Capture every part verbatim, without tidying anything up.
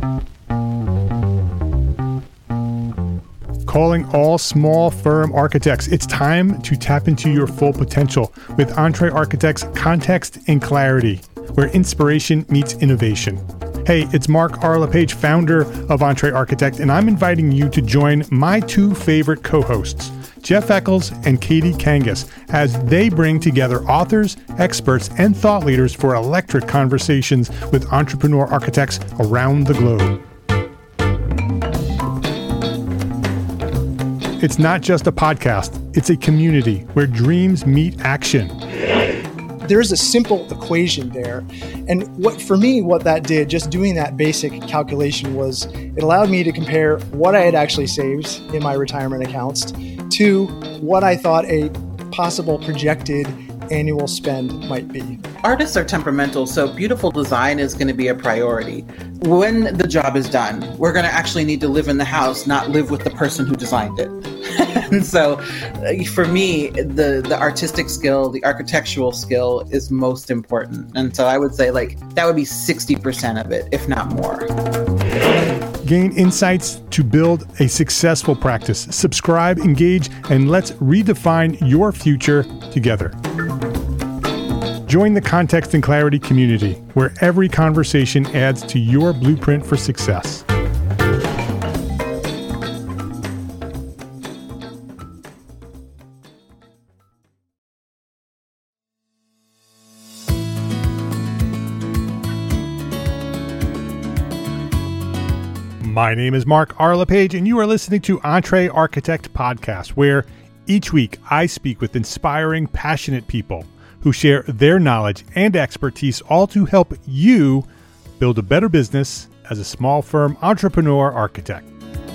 Calling all small firm architects. It's time to tap into your full potential with Entre Architects Context and Clarity, where inspiration meets innovation. Hey, it's Mark R. LePage, founder of Entre Architect, and I'm inviting you to join my two favorite co-hosts, Jeff Eccles and Katie Kangas, as they bring together authors, experts, and thought leaders for electric conversations with entrepreneur architects around the globe. It's not just a podcast, it's a community where dreams meet action. There's a simple equation there. And what for me, what that did, just doing that basic calculation, was it allowed me to compare what I had actually saved in my retirement accounts to what I thought a possible projected annual spend might be. Artists are temperamental, so beautiful design is going to be a priority. When the job is done, we're going to actually need to live in the house, not live with the person who designed it. And so uh, for me, the, the artistic skill, the architectural skill is most important. And so I would say like that would be sixty percent of it, if not more. Gain insights to build a successful practice. Subscribe, engage, and let's redefine your future together. Join the Context and Clarity community, where every conversation adds to your blueprint for success. My name is Mark R. LePage, and you are listening to Entre Architect Podcast, where each week I speak with inspiring, passionate people who share their knowledge and expertise, all to help you build a better business as a small firm entrepreneur architect.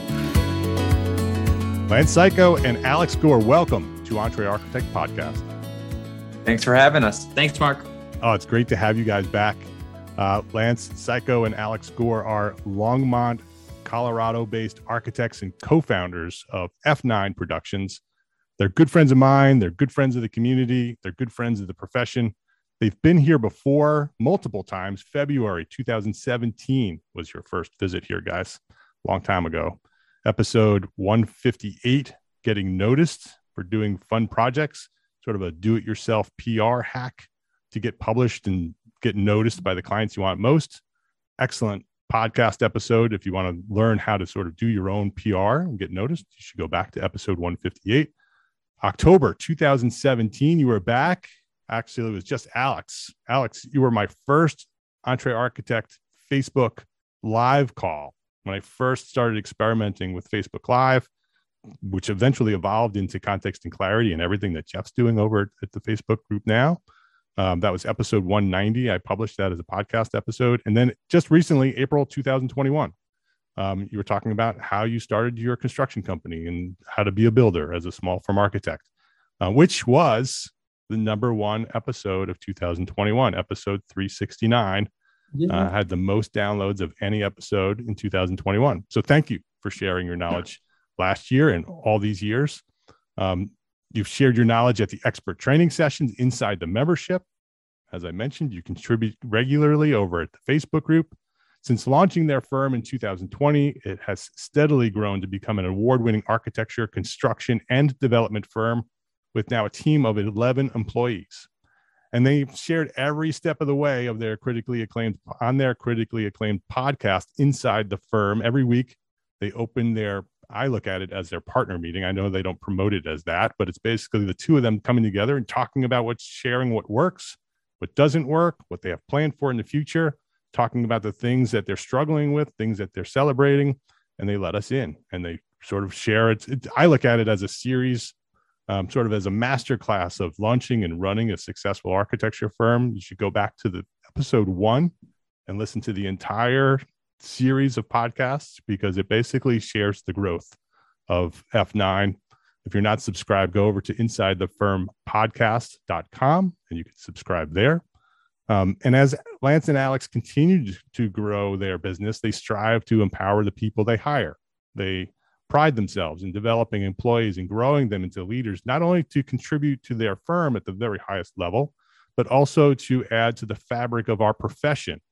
Lance Psycho and Alex Gore, welcome to Entre Architect Podcast. Thanks for having us. Thanks, Mark. Oh, it's great to have you guys back. Uh, Lance Psycho and Alex Gore are Longmont, Colorado-based architects and co-founders of F nine Productions. They're good friends of mine. They're good friends of the community. They're good friends of the profession. They've been here before multiple times. February two thousand seventeen was your first visit here, guys. Long time ago. Episode one fifty-eight, Getting Noticed for Doing Fun Projects, sort of a do-it-yourself P R hack to get published and get noticed by the clients you want most. Excellent podcast episode. If you want to learn how to sort of do your own P R and get noticed, you should go back to episode one fifty-eight. October two thousand seventeen, you were back. Actually, it was just Alex. Alex, you were my first Entre Architect Facebook live call when I first started experimenting with Facebook Live, which eventually evolved into Context and Clarity and everything that Jeff's doing over at the Facebook group now. Um, that was episode one ninety. I published that as a podcast episode. And then just recently, April two thousand twenty-one, um, you were talking about how you started your construction company and how to be a builder as a small firm architect, uh, which was the number one episode of two thousand twenty-one, episode three sixty-nine. Yeah. Uh, had the most downloads of any episode in two thousand twenty-one. So thank you for sharing your knowledge last year and all these years. Um, You've shared your knowledge at the expert training sessions inside the membership. As I mentioned, you contribute regularly over at the Facebook group. Since launching their firm in two thousand twenty, it has steadily grown to become an award-winning architecture, construction, and development firm with now a team of eleven employees. And they shared every step of the way of their critically acclaimed on their critically acclaimed podcast inside the firm. Every week, they open their I look at it as their partner meeting. I know they don't promote it as that, but it's basically the two of them coming together and talking about what's sharing, what works, what doesn't work, what they have planned for in the future, talking about the things that they're struggling with, things that they're celebrating, and they let us in and they sort of share it. it I look at it as a series, um, sort of as a master class of launching and running a successful architecture firm. You should go back to the episode one and listen to the entire series of podcasts because it basically shares the growth of F nine. If you're not subscribed, go over to inside the firm podcast dot com and you can subscribe there. Um, and as Lance and Alex continue to grow their business, they strive to empower the people they hire. They pride themselves in developing employees and growing them into leaders, not only to contribute to their firm at the very highest level, but also to add to the fabric of our profession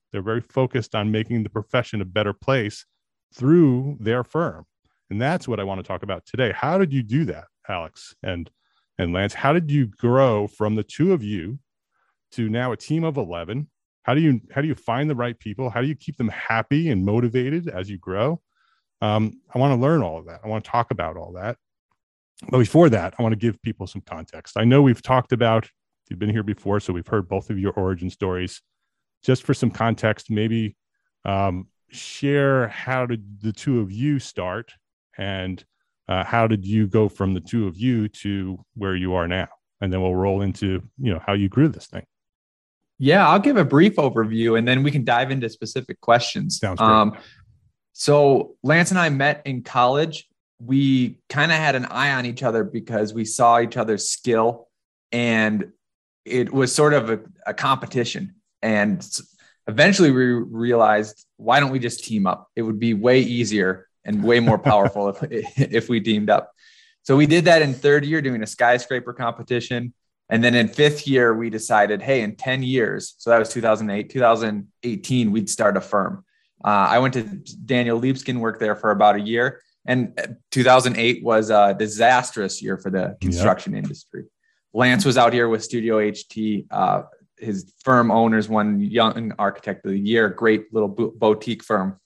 They're very focused on making the profession a better place through their firm. And that's what I want to talk about today. How did you do that, Alex and, and Lance? How did you grow from the two of you to now a team of eleven? How do you, how do you find the right people? How do you keep them happy and motivated as you grow? Um, I want to learn all of that. I want to talk about all that. But before that, I want to give people some context. I know we've talked about, you've been here before, so we've heard both of your origin stories. Just for some context, maybe um, share how did the two of you start, and uh, how did you go from the two of you to where you are now? And then we'll roll into, you know, how you grew this thing. Yeah, I'll give a brief overview and then we can dive into specific questions. Sounds great. Um, so Lance and I met in college. We kind of had an eye on each other because we saw each other's skill, and it was sort of a, a competition. And eventually we realized, why don't we just team up? It would be way easier and way more powerful if, if we teamed up. So we did that in third year, doing a skyscraper competition. And then in fifth year, we decided, hey, in ten years, so that was two thousand eight, two thousand eighteen, we'd start a firm. Uh, I went to Daniel Liebskin, worked there for about a year. And two thousand eight was a disastrous year for the construction yep. industry. Lance was out here with Studio H T. Uh, his firm owners won Young Architect of the Year, great little boutique firm.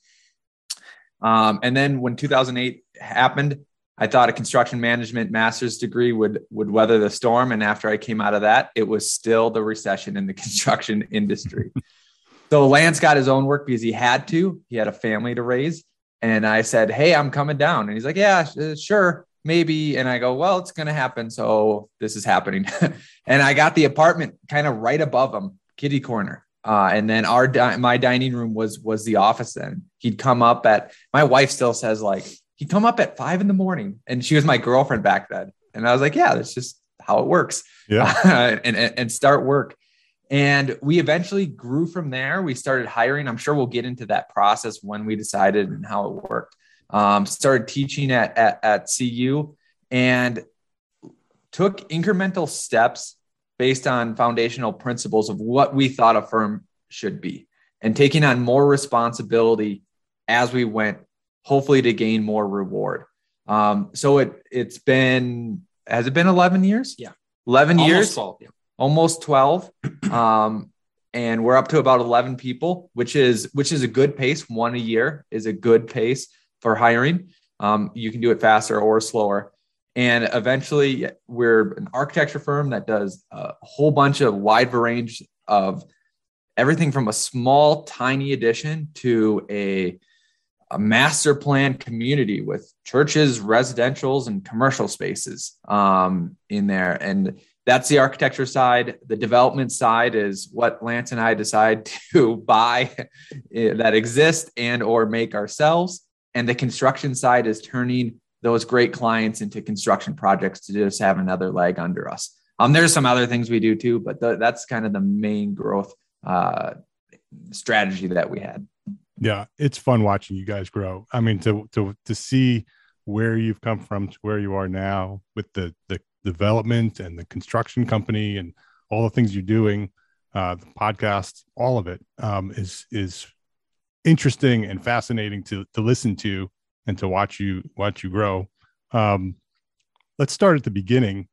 Um, and then when two thousand eight happened, I thought a construction management master's degree would, would weather the storm. And after I came out of that, it was still the recession in the construction industry. So Lance got his own work because he had to. He had a family to raise. And I said, hey, I'm coming down. And he's like, yeah, sure, maybe. And I go, well, it's going to happen. So this is happening. And I got the apartment kind of right above him, kitty corner. Uh, and then our di- my dining room was was the office then. He'd come up at, my wife still says, like, he'd come up at five in the morning. And she was my girlfriend back then. And I was like, yeah, that's just how it works. Yeah. Uh, and, and start work. And we eventually grew from there. We started hiring. I'm sure we'll get into that process when we decided and how it worked. Um, started teaching at, at, at C U and took incremental steps based on foundational principles of what we thought a firm should be, and taking on more responsibility as we went, hopefully to gain more reward. Um, so it, it's been, has it been eleven years? Yeah. eleven Almost years. twelve, yeah. Almost twelve. Um, and we're up to about eleven people, which is, which is a good pace. One a year is a good pace for hiring. Um, you can do it faster or slower. And eventually we're an architecture firm that does a whole bunch of wide range of everything from a small, tiny addition to a, a master plan community with churches, residentials, and commercial spaces um, in there. And that's the architecture side. The development side is what Lance and I decide to buy that exist and or make ourselves. And the construction side is turning those great clients into construction projects to just have another leg under us. Um, there's some other things we do too, but th- that's kind of the main growth uh, strategy that we had. Yeah, it's fun watching you guys grow. I mean, to to to see where you've come from to where you are now with the the development and the construction company and all the things you're doing, uh, the podcast, all of it um, is is interesting and fascinating to to listen to and to watch you watch you grow. Um, let's start at the beginning.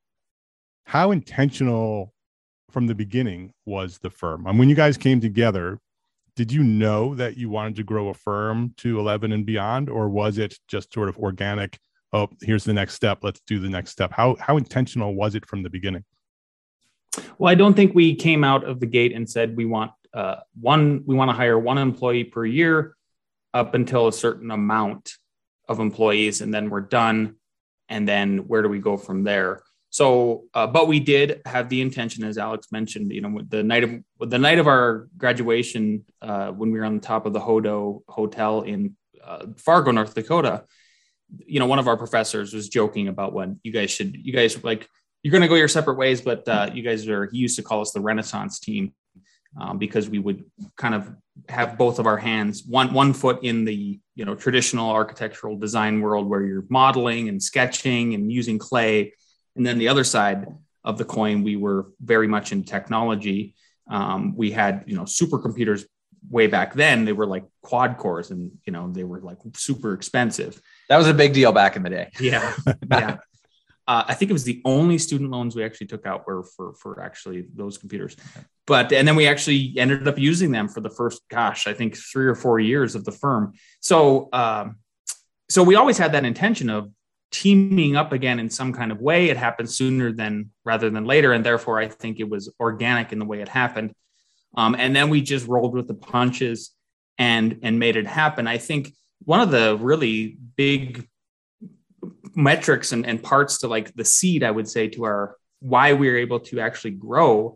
How intentional from the beginning was the firm? And when you guys came together, did you know that you wanted to grow a firm to eleven and beyond, or was it just sort of organic? Oh, here's the next step. Let's do the next step. How how intentional was it from the beginning? Well, I don't think we came out of the gate and said we want uh, one. We want to hire one employee per year up until a certain amount of employees, and then we're done. And then where do we go from there? So, uh, but we did have the intention, as Alex mentioned, you know, the night of the night of our graduation, uh, when we were on the top of the Hodo Hotel in uh, Fargo, North Dakota, you know, one of our professors was joking about when you guys should, you guys like, you're going to go your separate ways, but uh, you guys are, he used to call us the Renaissance team um, because we would kind of have both of our hands, one, one foot in the, you know, traditional architectural design world where you're modeling and sketching and using clay. And then the other side of the coin, we were very much in technology. Um, we had, you know, supercomputers way back then they were like quad cores, and you know they were like super expensive. That was a big deal back in the day. Yeah, yeah. Uh, I think it was the only student loans we actually took out were for for actually those computers. But and then we actually ended up using them for the first, gosh, I think three or four years of the firm. So um, so we always had that intention of teaming up again in some kind of way. It happened sooner than rather than later, and therefore I think it was organic in the way it happened. Um, and then we just rolled with the punches and and made it happen. I think one of the really big metrics and, and parts to like the seed, I would say, to our why we were able to actually grow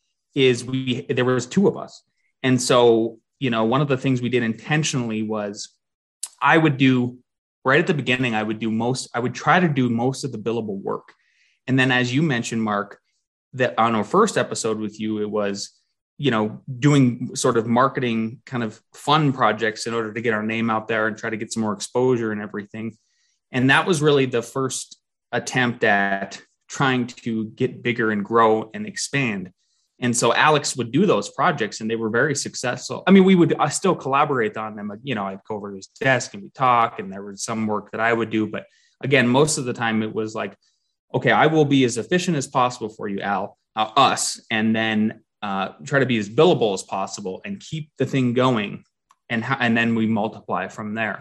is we there was two of us. And so, you know, one of the things we did intentionally was I would do right at the beginning, I would do most, I would try to do most of the billable work. And then as you mentioned, Mark, that on our first episode with you, it was, you know, doing sort of marketing kind of fun projects in order to get our name out there and try to get some more exposure and everything. And that was really the first attempt at trying to get bigger and grow and expand. And so Alex would do those projects and they were very successful. I mean, we would I still collaborate on them. You know, I'd go over to his desk and we talk, and there was some work that I would do. But again, most of the time it was like, okay, I will be as efficient as possible for you, Al, uh, us, and then uh, try to be as billable as possible and keep the thing going. And, ha- and then we multiply from there.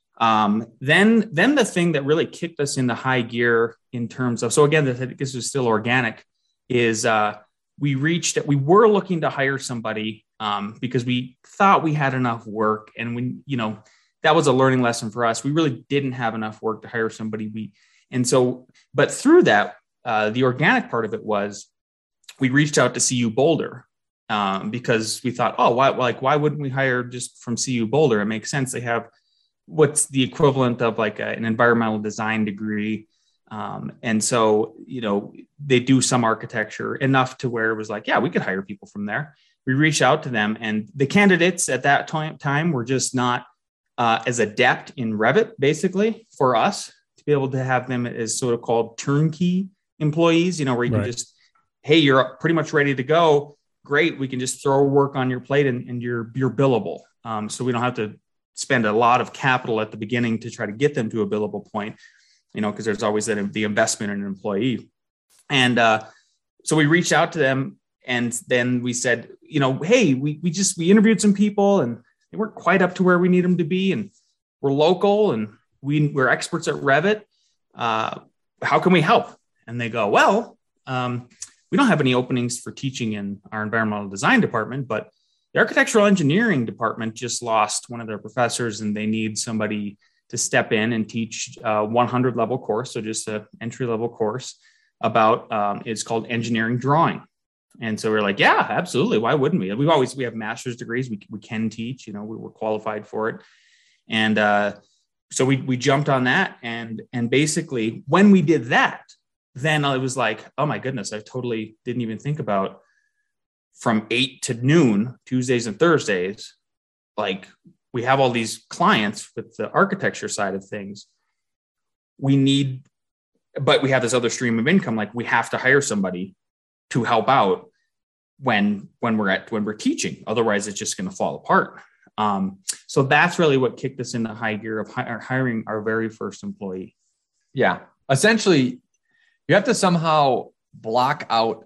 Um, then, then the thing that really kicked us into high gear in terms of, so again, this is still organic, is uh, we reached that we were looking to hire somebody um, because we thought we had enough work. And when, you know, that was a learning lesson for us. We really didn't have enough work to hire somebody. We, and so, but through that, uh, the organic part of it was we reached out to C U Boulder um, because we thought, oh, why, like, why wouldn't we hire just from C U Boulder? It makes sense. They have what's the equivalent of like a, an environmental design degree. Um, and so, you know, they do some architecture enough to where it was like, yeah, we could hire people from there. We reached out to them, and the candidates at that time, time were just not uh, as adept in Revit, basically, for us to be able to have them as sort of called turnkey employees, you know, where you right. can just, hey, you're pretty much ready to go. Great. We can just throw work on your plate and, and you're, you're billable. Um, so we don't have to spend a lot of capital at the beginning to try to get them to a billable point, you know, because there's always that, the investment in an employee. And uh, so we reached out to them, and then we said, you know, hey, we we just, we interviewed some people and they weren't quite up to where we need them to be. And we're local and we, we're experts at Revit. Uh, how can we help? And they go, well, um, we don't have any openings for teaching in our environmental design department, but the architectural engineering department just lost one of their professors and they need somebody to step in and teach a one hundred level course. So just an entry level course about, um, it's called engineering drawing. And so we're like, yeah, absolutely. Why wouldn't we? We've always, we have master's degrees. We, we can teach, you know, we were qualified for it. And uh, so we, we jumped on that. And, and basically when we did that, then I was like, oh my goodness, I totally didn't even think about from eight to noon, Tuesdays and Thursdays, like we have all these clients with the architecture side of things. We need, but we have this other stream of income. Like we have to hire somebody to help out when, when we're at, when we're teaching, otherwise it's just going to fall apart. Um, so that's really what kicked us into high gear of hi- hiring our very first employee. Yeah. Essentially you have to somehow block out,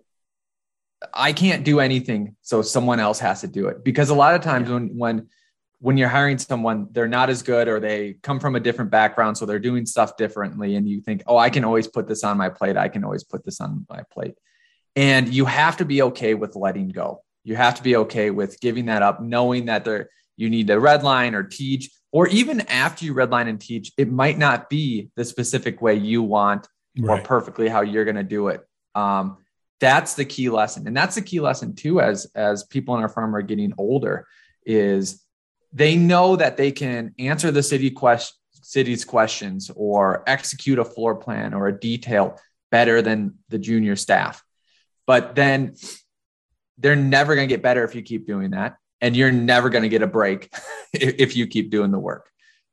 I can't do anything, so someone else has to do it. Because a lot of times yeah. when, when, when you're hiring someone, they're not as good, or they come from a different background, so they're doing stuff differently. And you think, oh, I can always put this on my plate. I can always put this on my plate. And you have to be okay with letting go. You have to be okay with giving that up, knowing that there, you need to redline or teach, or even after you redline and teach, it might not be the specific way you want right. or perfectly how you're going to do it. Um, That's the key lesson. And that's the key lesson too, as, as people in our firm are getting older, is they know that they can answer the city quest, city's questions or execute a floor plan or a detail better than the junior staff. But then they're never going to get better if you keep doing that. And you're never going to get a break if you keep doing the work.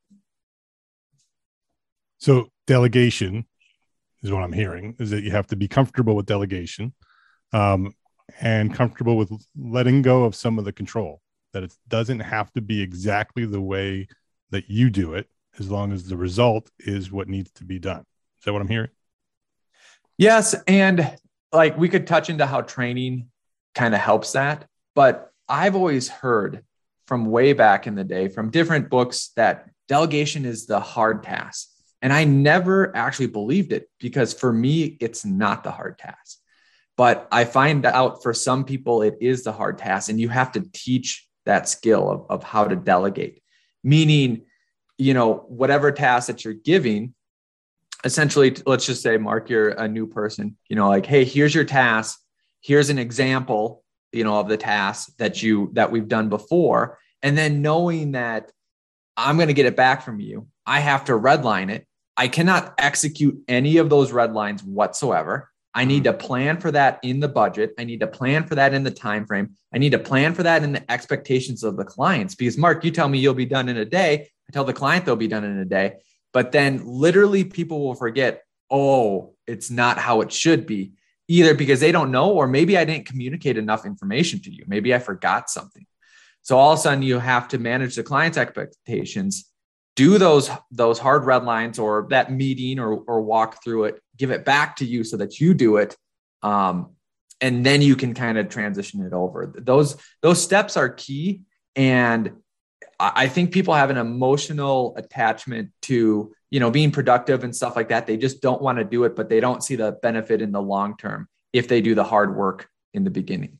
So delegation is what I'm hearing, is that you have to be comfortable with delegation um, and comfortable with letting go of some of the control. that it doesn't have to be exactly the way that you do it, as long as the result is what needs to be done. Is that what I'm hearing? Yes. And like we could touch into how training kind of helps that. But I've always heard from way back in the day from different books that delegation is the hard task. And I never actually believed it, because for me, it's not the hard task. But I find out for some people, it is the hard task. And you have to teach that skill of, of how to delegate, meaning, you know, whatever task that you're giving, essentially, let's just say, Mark, you're a new person, you know, like, hey, here's your task. Here's an example, you know, of the task that you, that we've done before. And then knowing that I'm going to get it back from you, I have to redline it. I cannot execute any of those red lines whatsoever. I need to plan for that in the budget. I need to plan for that in the time frame. I need to plan for that in the expectations of the clients. Because Mark, you tell me you'll be done in a day. I tell the client they'll be done in a day. But then literally people will forget, oh, it's not how it should be, either because they don't know, or maybe I didn't communicate enough information to you. Maybe I forgot something. So all of a sudden you have to manage the client's expectations, do those, those hard red lines or that meeting or, or walk through it, give it back to you so that you do it. Um, and then you can kind of transition it over. Those, those steps are key. And I think people have an emotional attachment to, you know, being productive and stuff like that. They just don't want to do it, but they don't see the benefit in the long term if they do the hard work in the beginning.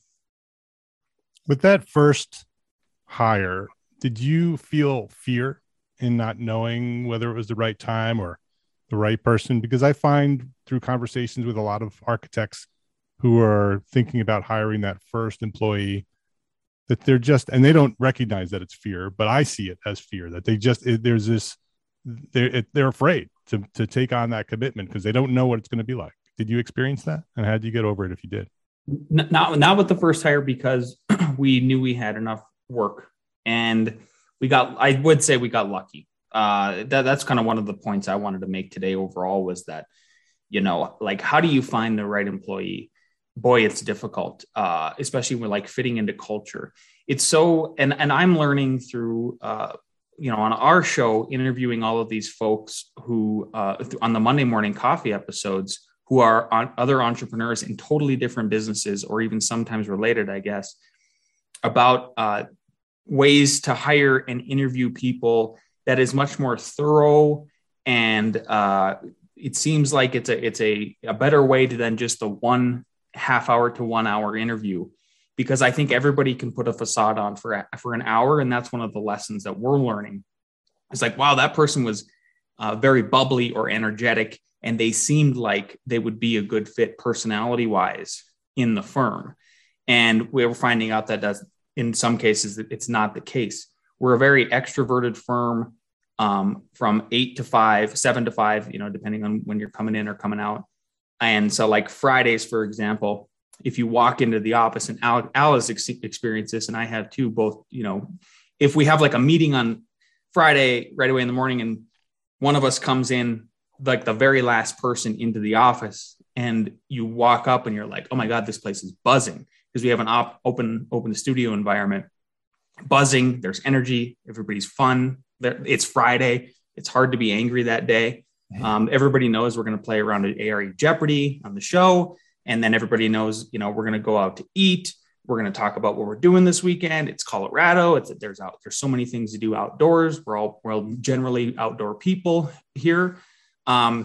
With that first hire, did you feel fear in not knowing whether it was the right time or the right person? Because I find through conversations with a lot of architects who are thinking about hiring that first employee, that they're just, and they don't recognize that it's fear, but I see it as fear, that they just, it, there's this, they're, they're afraid to, to take on that commitment because they don't know what it's going to be like. Did you experience that? And how did you get over it if you did? Not, not with the first hire, because we knew we had enough work, and we got, I would say we got lucky. Uh, that, that's kind of one of the points I wanted to make today overall, was that, you know, like, how do you find the right employee? Boy, it's difficult, uh, especially when like fitting into culture. It's so, and, and I'm learning through, uh, you know, on our show, interviewing all of these folks who, uh, on the Monday Morning Coffee episodes, who are on other entrepreneurs in totally different businesses, or even sometimes related, I guess, about uh, ways to hire and interview people that is much more thorough. And uh, it seems like it's a, it's a, a better way to than just the one half hour to one hour interview, because I think everybody can put a facade on for, for an hour. And that's one of the lessons that we're learning. It's like, wow, that person was uh, very bubbly or energetic, and they seemed like they would be a good fit personality wise in the firm. And we were finding out that that's, in some cases, it's not the case. We're a very extroverted firm, um, from eight to five, seven to five, you know, depending on when you're coming in or coming out. And so like Fridays, for example, if you walk into the office, and Al, Al has ex- experienced this, and I have too, both, you know, if we have like a meeting on Friday right away in the morning, and one of us comes in, like the very last person into the office, and you walk up and you're like, oh my God, this place is buzzing, because we have an op- open, open studio environment, buzzing. There's energy. Everybody's fun. It's Friday. It's hard to be angry that day. Um, everybody knows we're going to play around at A R E Jeopardy on the show. And then everybody knows, you know, we're going to go out to eat. We're going to talk about what we're doing this weekend. It's Colorado. It's there's out, there's so many things to do outdoors. We're all, we're all generally outdoor people here. Um,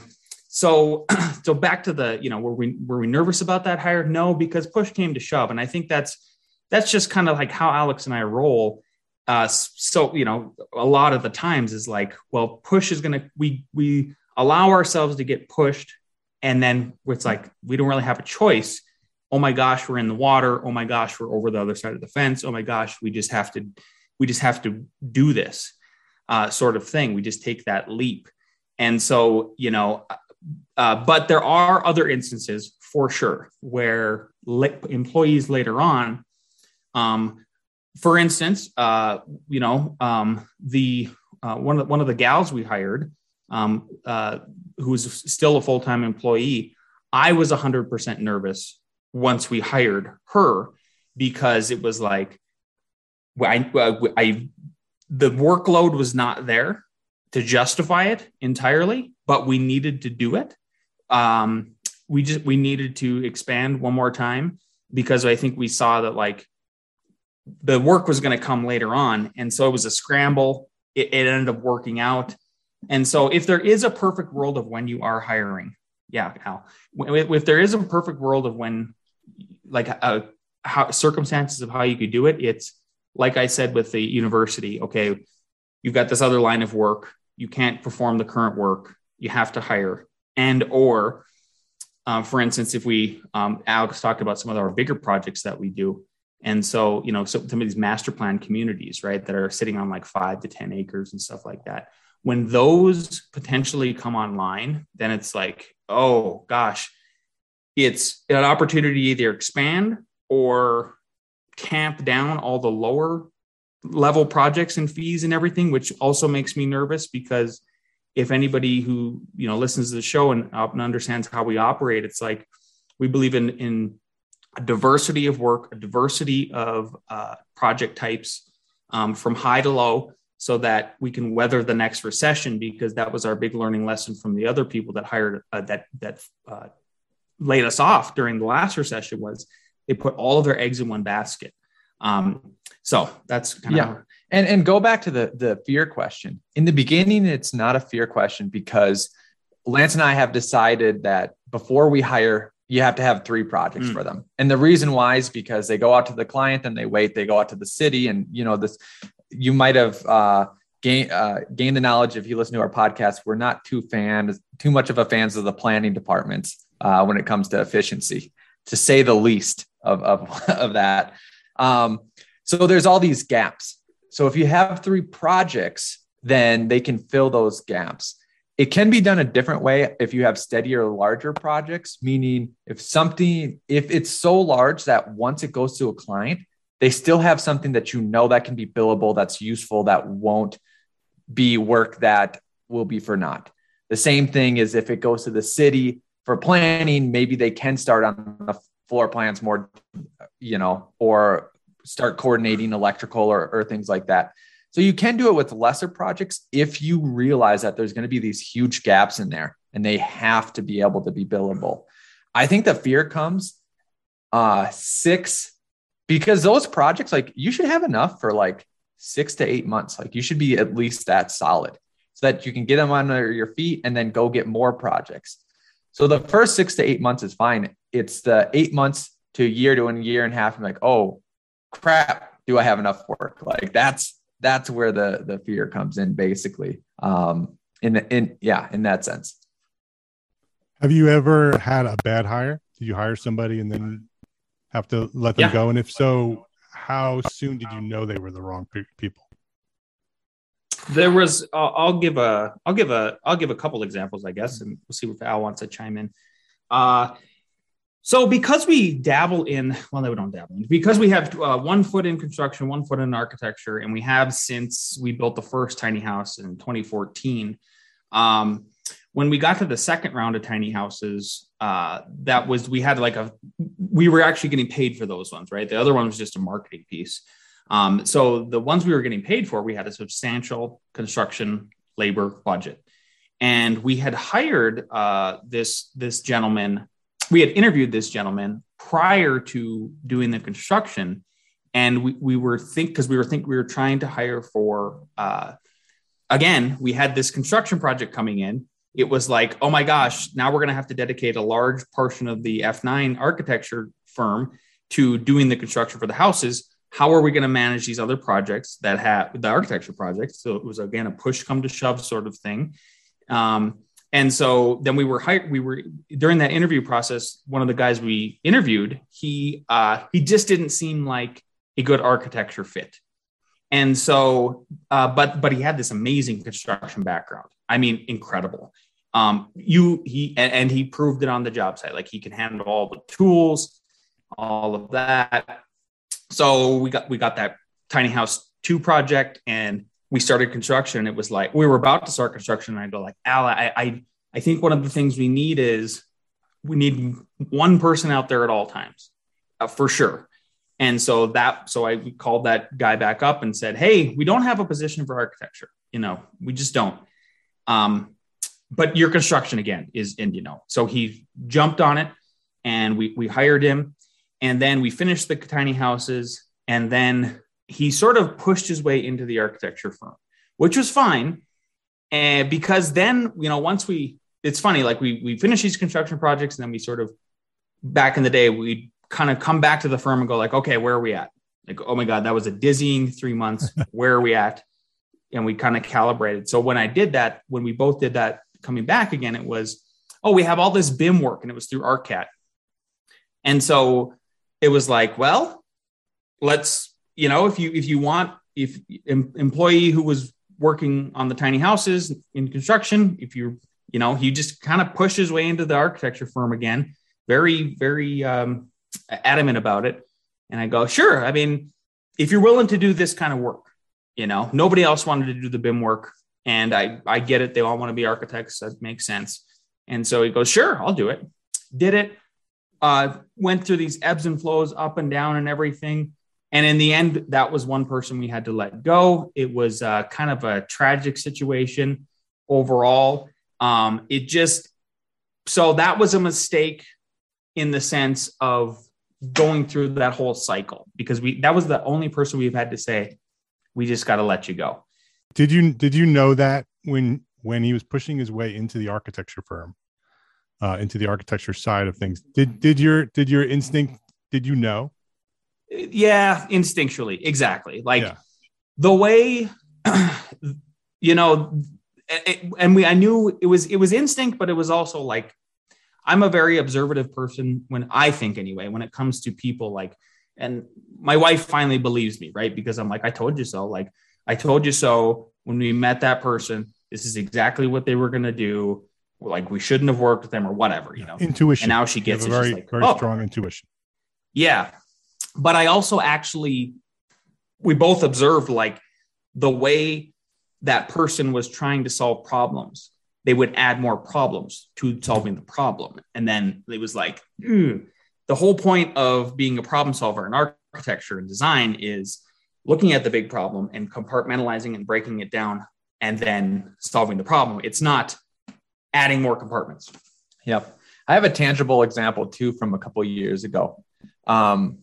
so, so back to the, you know, were we, were we nervous about that hire? No, because push came to shove. And I think that's, that's just kind of like how Alex and I roll. Uh, so, you know, a lot of the times is like, well, push is going to, we, we allow ourselves to get pushed. And then it's like, we don't really have a choice. Oh my gosh, we're in the water. Oh my gosh, we're over the other side of the fence. Oh my gosh, we just have to, we just have to do this uh, sort of thing. We just take that leap. And so, you know, uh, but there are other instances for sure where le- employees later on, um, for instance, uh, you know, um, the uh, one of the, one of the gals we hired, um, uh, who was still a full-time employee, I was one hundred percent nervous once we hired her, because it was like, I, I, the workload was not there to justify it entirely, but we needed to do it. Um, we just, we needed to expand one more time because I think we saw that like the work was going to come later on. And so it was a scramble. It, it ended up working out. And so if there is a perfect world of when you are hiring, yeah, Al, if, if there is a perfect world of when, like uh, how circumstances of how you could do it, it's like I said with the university, okay, you've got this other line of work. You can't perform the current work. You have to hire. And, or uh, for instance, if we, um, Alex talked about some of our bigger projects that we do. And so, you know, so some of these master plan communities, right, that are sitting on like five to ten acres and stuff like that. When those potentially come online, then it's like, oh gosh, it's an opportunity to either expand or tamp down all the lower level projects and fees and everything, which also makes me nervous because if anybody who, you know, listens to the show and, uh, and understands how we operate, it's like we believe in, in a diversity of work, a diversity of uh, project types um, from high to low, so that we can weather the next recession, because that was our big learning lesson from the other people that hired uh, that that uh, laid us off during the last recession was they put all of their eggs in one basket. Um, so that's kind yeah. of And and go back to the the fear question. In the beginning, it's not a fear question because Lance and I have decided that before we hire, you have to have three projects mm. for them. And the reason why is because they go out to the client and they wait, they go out to the city. And, you know, this, you might have uh, gained, uh, gained the knowledge if you listen to our podcast. We're not too fans, too much of a fans of the planning departments uh, when it comes to efficiency, to say the least of, of, of that. Um, so there's all these gaps. So if you have three projects, then they can fill those gaps. It can be done a different way if you have steadier, larger projects, meaning if something, if it's so large that once it goes to a client, they still have something that you know that can be billable, that's useful, that won't be work that will be for naught. The same thing is if it goes to the city for planning, maybe they can start on the floor plans more, you know, or start coordinating electrical or, or things like that. So you can do it with lesser projects if you realize that there's going to be these huge gaps in there and they have to be able to be billable. I think the fear comes uh, six, because those projects, like you should have enough for like six to eight months. Like you should be at least that solid so that you can get them under your feet and then go get more projects. So the first six to eight months is fine. It's the eight months to a year to a year and a half. I'm like, oh crap, do I have enough work? Like that's, That's where the, the fear comes in, basically. Um, in in yeah, in that sense. Have you ever had a bad hire? Did you hire somebody and then have to let them yeah. go? And if so, how soon did you know they were the wrong pe- people? There was. Uh, I'll give a. I'll give a. I'll give a couple examples, I guess, and we'll see if Al wants to chime in. Uh, So because we dabble in, well, no, we don't dabble in, because we have uh, one foot in construction, one foot in architecture, and we have since we built the first tiny house in twenty fourteen. Um, when we got to the second round of tiny houses, uh, that was, we had like a, we were actually getting paid for those ones, right? The other one was just a marketing piece. Um, so the ones we were getting paid for, we had a substantial construction labor budget. And we had hired uh, this, this gentleman. We had interviewed this gentleman prior to doing the construction, and we, we were think because we were think we were trying to hire for uh, again, we had this construction project coming in. It was like, oh my gosh, now we're going to have to dedicate a large portion of the F nine architecture firm to doing the construction for the houses. How are we going to manage these other projects that have the architecture projects? So it was again a push come to shove sort of thing. Um, And so then we were hired, we were during that interview process, one of the guys we interviewed, he, uh, he just didn't seem like a good architecture fit. And so, uh, but, but he had this amazing construction background. I mean, incredible. Um, you, he, and, and he proved it on the job site. Like he can handle all the tools, all of that. So we got, we got that tiny house two project, and we started construction, and it was like, we were about to start construction. And I go like, Al, I, I, I think one of the things we need is we need one person out there at all times uh, for sure. And so that, so I called that guy back up and said, hey, we don't have a position for architecture. You know, we just don't. Um, but your construction again is in, you know, so he jumped on it and we, we hired him, and then we finished the tiny houses. And then he sort of pushed his way into the architecture firm, which was fine. And because then, you know, once we, it's funny, like we, we finished these construction projects, and then we sort of, back in the day, we kind of come back to the firm and go like, okay, where are we at? Like, oh my God, that was a dizzying three months. Where are we at? And we kind of calibrated. So when I did that, when we both did that, coming back again, it was, oh, we have all this B I M work, and it was through ArcCAD. And so it was like, well, let's, you know, if you, if you want, if em, employee who was working on the tiny houses in construction, if you, you know, he just kind of pushed his way into the architecture firm again, very, very um, adamant about it. And I go, sure. I mean, if you're willing to do this kind of work, you know, nobody else wanted to do the B I M work. And I, I get it. They all want to be architects. That makes sense. And so he goes, sure, I'll do it. Did it. Uh, went through these ebbs and flows up and down and everything. And in the end, that was one person we had to let go. It was uh, kind of a tragic situation overall. Um, it just, so that was a mistake in the sense of going through that whole cycle, because we, that was the only person we've had to say, we just got to let you go. Did you, did you know that when, when he was pushing his way into the architecture firm, uh, into the architecture side of things, did, did your, did your instinct, did you know? Yeah, instinctually. Exactly. Like yeah. the way, you know, it, and we, I knew it was, it was instinct, but it was also like, I'm a very observative person when I think anyway, when it comes to people, like, and my wife finally believes me, right? Because I'm like, I told you so. Like, I told you so when we met that person. This is exactly what they were going to do. Like, we shouldn't have worked with them or whatever, you know. Intuition. And now she gets a it. very, She's like, very oh. strong intuition. Yeah. But I also actually, we both observed like the way that person was trying to solve problems. They would add more problems to solving the problem. And then it was like, mm. the whole point of being a problem solver in architecture and design is looking at the big problem and compartmentalizing and breaking it down and then solving the problem. It's not adding more compartments. Yep. I have a tangible example too from a couple of years ago. Um,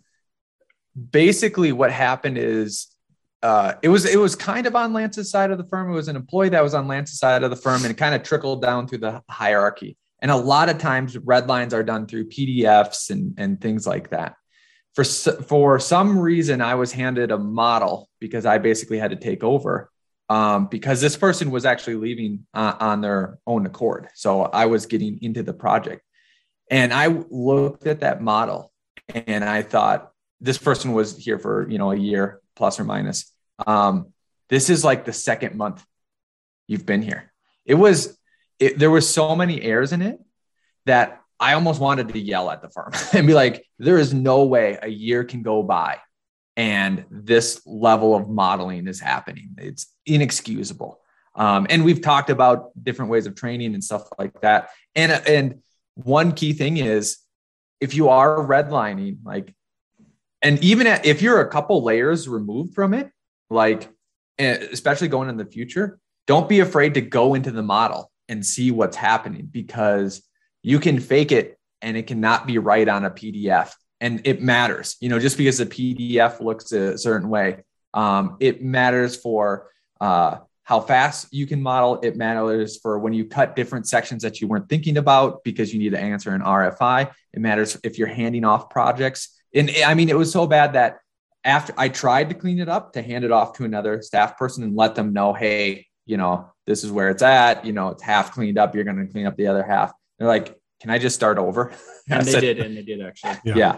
basically what happened is uh, it was, it was kind of on Lance's side of the firm. It was an employee that was on Lance's side of the firm, and it kind of trickled down through the hierarchy. And a lot of times red lines are done through P D Fs and, and things like that. For, for some reason, I was handed a model because I basically had to take over um, because this person was actually leaving uh, on their own accord. So I was getting into the project, and I looked at that model and I thought, this person was here for, you know, a year plus or minus. Um, this is like the second month you've been here. It was, it, there was so many errors in it that I almost wanted to yell at the firm and be like, there is no way a year can go by and this level of modeling is happening. It's inexcusable. Um, and we've talked about different ways of training and stuff like that. And, and one key thing is, if you are redlining, like, and even at, if you're a couple layers removed from it, like, especially going in the future, don't be afraid to go into the model and see what's happening, because you can fake it and it cannot be right on a P D F. And it matters, you know, just because the P D F looks a certain way, um, it matters for uh, how fast you can model. It matters for when you cut different sections that you weren't thinking about because you need to answer an R F I. It matters if you're handing off projects. And I mean, it was so bad that after I tried to clean it up, to hand it off to another staff person and let them know, hey, you know, this is where it's at. You know, it's half cleaned up. You're going to clean up the other half. They're like, can I just start over? And they said, did. And they did actually. Yeah. yeah.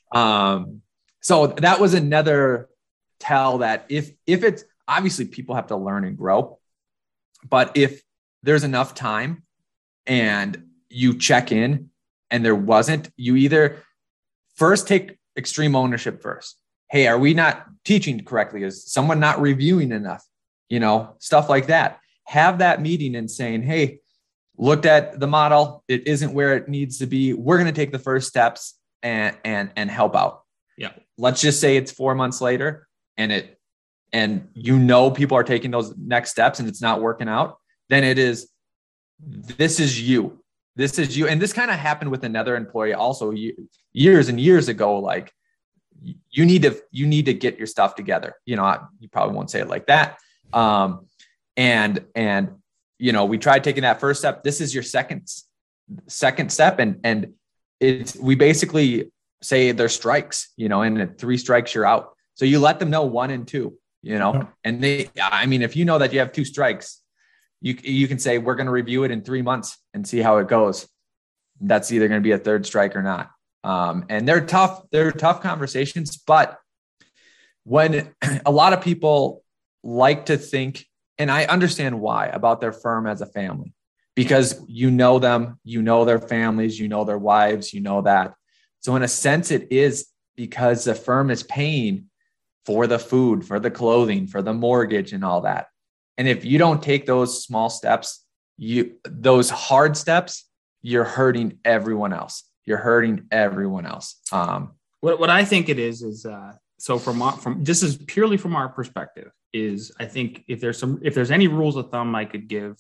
Um, so that was another tell that if, if it's obviously people have to learn and grow, but if there's enough time and you check in and there wasn't, you either first take extreme ownership first. Hey, are we not teaching correctly? Is someone not reviewing enough? You know, stuff like that. Have that meeting and saying, hey, looked at the model. It isn't where it needs to be. We're going to take the first steps and, and, and help out. Yeah. let's just say it's four months later and it, and you know, people are taking those next steps and it's not working out, then it is, this is you, this is you. And this kind of happened with another employee also years and years ago. Like you need to, you need to get your stuff together. You know, you probably won't say it like that. Um, and, and, you know, we tried taking that first step. This is your second, second step. And, and it's, we basically say there's strikes, you know, and at three strikes, you're out. So you let them know one and two, you know, and they, I mean, if you know that you have two strikes, you, you can say, we're going to review it in three months and see how it goes. That's either going to be a third strike or not. Um, and they're tough, they're tough conversations, but when a lot of people like to think, and I understand why, about their firm as a family, because you know them, you know their families, you know their wives, you know that. So in a sense, it is because the firm is paying for the food, for the clothing, for the mortgage and all that. And if you don't take those small steps, you, those hard steps, you're hurting everyone else. You're hurting everyone else. Um, what, what I think it is, is, uh, so from, our, from, this is purely from our perspective is I think if there's some, if there's any rules of thumb I could give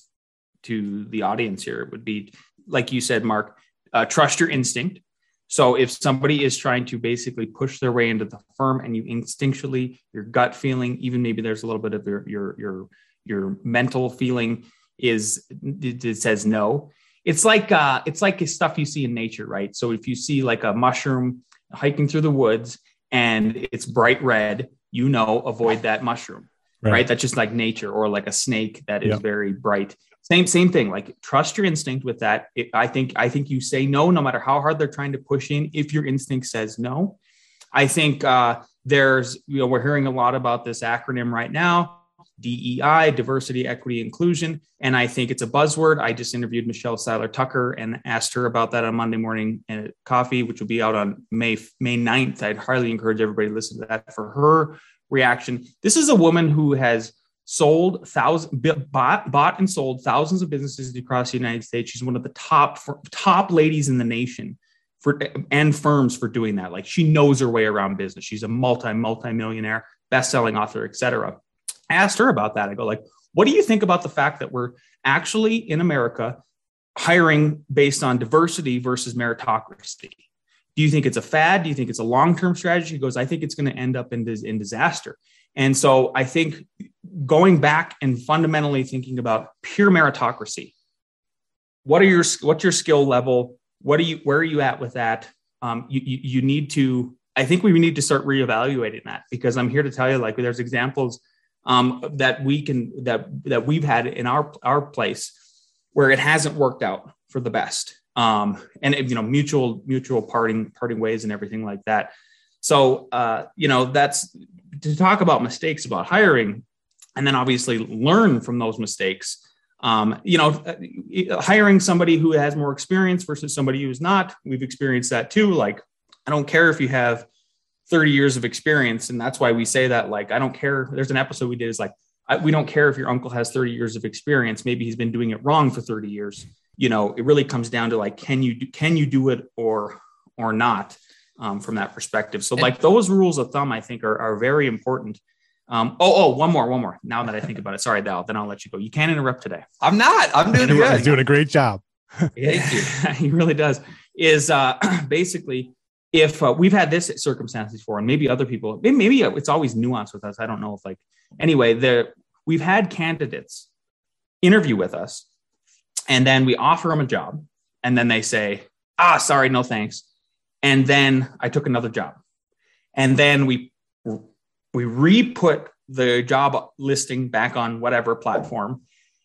to the audience here, it would be, like you said, Mark, uh, trust your instinct. So if somebody is trying to basically push their way into the firm and you instinctually, your gut feeling, even maybe there's a little bit of your, your, your, your mental feeling is, it, it says no. It's like, uh, it's like stuff you see in nature, right? So if you see like a mushroom hiking through the woods and it's bright red, you know, avoid that mushroom, right? right? That's just like nature, or like a snake that is yep. very bright. Same, same thing. Like trust your instinct with that. It, I think, I think you say no, no matter how hard they're trying to push in. If your instinct says no, I think uh, there's, you know, we're hearing a lot about this acronym right now, D E I, diversity, equity, inclusion. And I think it's a buzzword. I just interviewed Michelle Seiler Tucker and asked her about that on Monday morning at coffee, which will be out on May, May ninth. I'd highly encourage everybody to listen to that for her reaction. This is a woman who has sold thousands, bought, bought and sold thousands of businesses across the United States. She's one of the top, top ladies in the nation for, and firms for doing that. Like she knows her way around business. She's a multi, multi-millionaire, best-selling author, et cetera. I asked her about that. I go like, what do you think about the fact that we're actually in America hiring based on diversity versus meritocracy? Do you think it's a fad? Do you think it's a long-term strategy? He goes, I think it's going to end up in, in disaster. And so I think going back and fundamentally thinking about pure meritocracy, what are your, what's your skill level? What are you, where are you at with that? Um, you, you, you need to, I think we need to start reevaluating that, because I'm here to tell you, like, there's examples um, that we can, that, that we've had in our, our place where it hasn't worked out for the best. Um, and, you know, mutual, mutual parting, parting ways and everything like that. So, uh, you know, that's to talk about mistakes about hiring, and then obviously learn from those mistakes. Um, you know, hiring somebody who has more experience versus somebody who's not, we've experienced that too. Like, I don't care if you have thirty years of experience. And that's why we say that, like, I don't care. There's an episode we did is like, I, we don't care if your uncle has thirty years of experience. Maybe he's been doing it wrong for thirty years. You know, it really comes down to like, can you do, can you do it or, or not um, from that perspective. So like those rules of thumb, I think are, are very important. Um, oh, oh, one more, one more. Now that I think about it, sorry, Dal, then I'll let you go. You can't interrupt today. I'm not, I'm doing good. He's doing a great job. Yeah, he really does. Is uh, basically, if uh, we've had this circumstance before, and maybe other people, maybe it's always nuanced with us. I don't know if like, anyway, there we've had candidates interview with us, and then we offer them a job, and then they say, ah, sorry, no thanks. And then I took another job, and then we we re-put the job listing back on whatever platform,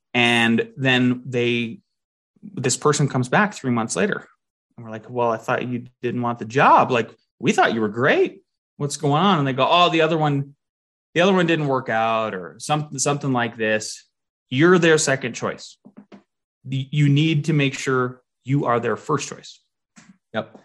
and then they this person comes back three months later. And we're like, well, I thought you didn't want the job. Like, we thought you were great. What's going on? And they go, oh, the other one, the other one didn't work out, or something, something like this. You're their second choice. The, you need to make sure you are their first choice. Yep.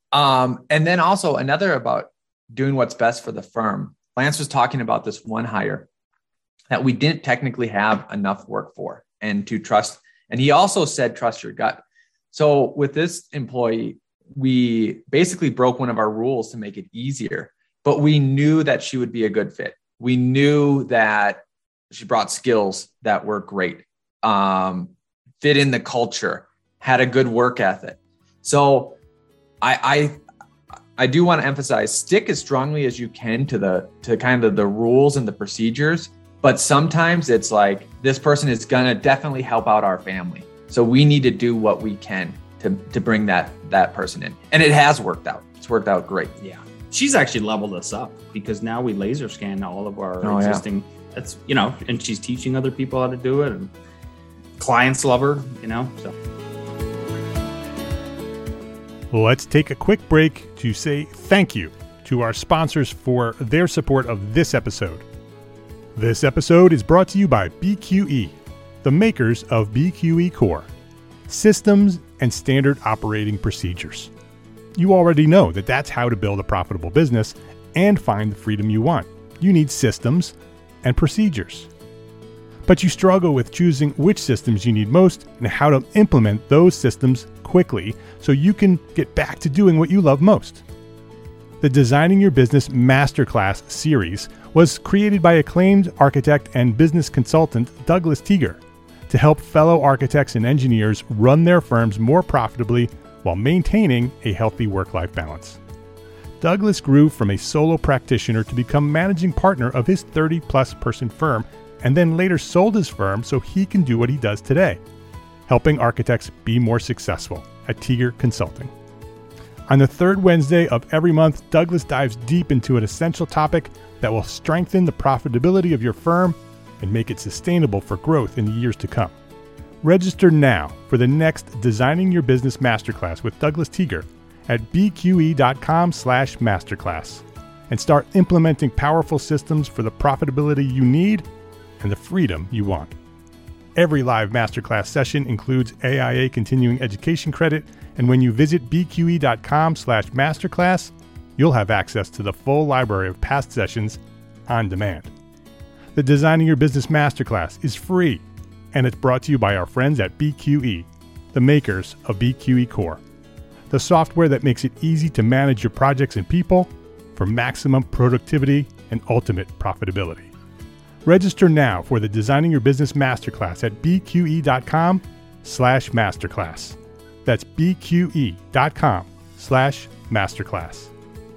Um, and then also another about doing what's best for the firm. Lance was talking about this one hire that we didn't technically have enough work for, and to trust. And he also said, trust your gut. So with this employee, we basically broke one of our rules to make it easier. but we knew that she would be a good fit. We knew that she brought skills that were great, um, fit in the culture, had a good work ethic. So I, I, I do want to emphasize, stick as strongly as you can to the, to kind of the rules and the procedures, but sometimes it's like, this person is going to definitely help out our family. So we need to do what we can to, to bring that, that person in. And it has worked out. It's worked out great. Yeah. She's actually leveled us up because now we laser scan all of our oh, existing, yeah. that's, you know, and she's teaching other people how to do it, and clients love her, you know, so. Let's take a quick break to say thank you to our sponsors for their support of this episode. This episode is brought to you by B Q E, the makers of B Q E Core, systems and standard operating procedures. You already know that that's how to build a profitable business and find the freedom you want. You need systems and procedures. But you struggle with choosing which systems you need most and how to implement those systems quickly so you can get back to doing what you love most. The Designing Your Business Masterclass series was created by acclaimed architect and business consultant Douglas Teager to help fellow architects and engineers run their firms more profitably while maintaining a healthy work-life balance. Douglas grew from a solo practitioner to become managing partner of his thirty-plus person firm, and then later sold his firm so he can do what he does today, helping architects be more successful at Teager Consulting. On the third Wednesday of every month, Douglas dives deep into an essential topic that will strengthen the profitability of your firm and make it sustainable for growth in the years to come. Register now for the next Designing Your Business Masterclass with Douglas Teager at bqe.com slash masterclass and start implementing powerful systems for the profitability you need and the freedom you want. Every live masterclass session includes A I A continuing education credit, and when you visit bqe.com slash masterclass, you'll have access to the full library of past sessions on demand. The Designing Your Business Masterclass is free, and it's brought to you by our friends at B Q E, the makers of B Q E Core, the software that makes it easy to manage your projects and people for maximum productivity and ultimate profitability. Register now for the Designing Your Business Masterclass at bqe.com slash masterclass. That's bqe.com slash masterclass.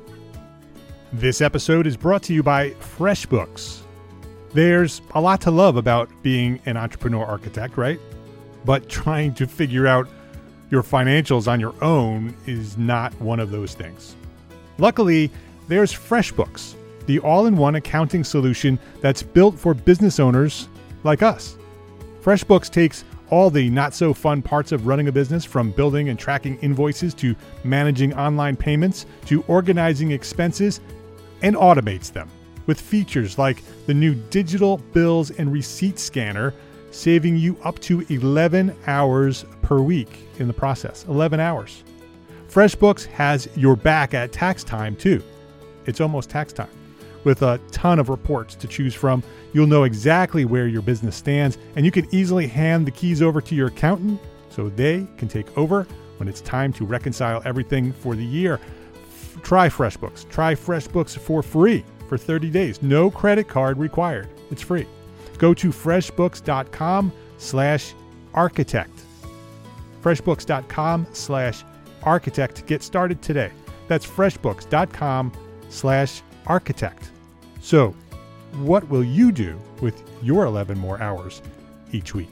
This episode is brought to you by FreshBooks. There's a lot to love about being an entrepreneur architect, right? But trying to figure out your financials on your own is not one of those things. Luckily, there's FreshBooks, the all-in-one accounting solution that's built for business owners like us. FreshBooks takes all the not-so-fun parts of running a business, from building and tracking invoices to managing online payments to organizing expenses, and automates them with features like the new digital bills and receipt scanner, saving you up to eleven hours per week in the process. eleven hours. FreshBooks has your back at tax time, too. It's almost tax time. With a ton of reports to choose from, you'll know exactly where your business stands, and you can easily hand the keys over to your accountant so they can take over when it's time to reconcile everything for the year. F- try FreshBooks. Try FreshBooks for free for thirty days. No credit card required. It's free. Go to freshbooks.com slash architect. freshbooks.com slash architect to get started today. That's freshbooks.com slash architect. So, what will you do with your eleven more hours each week?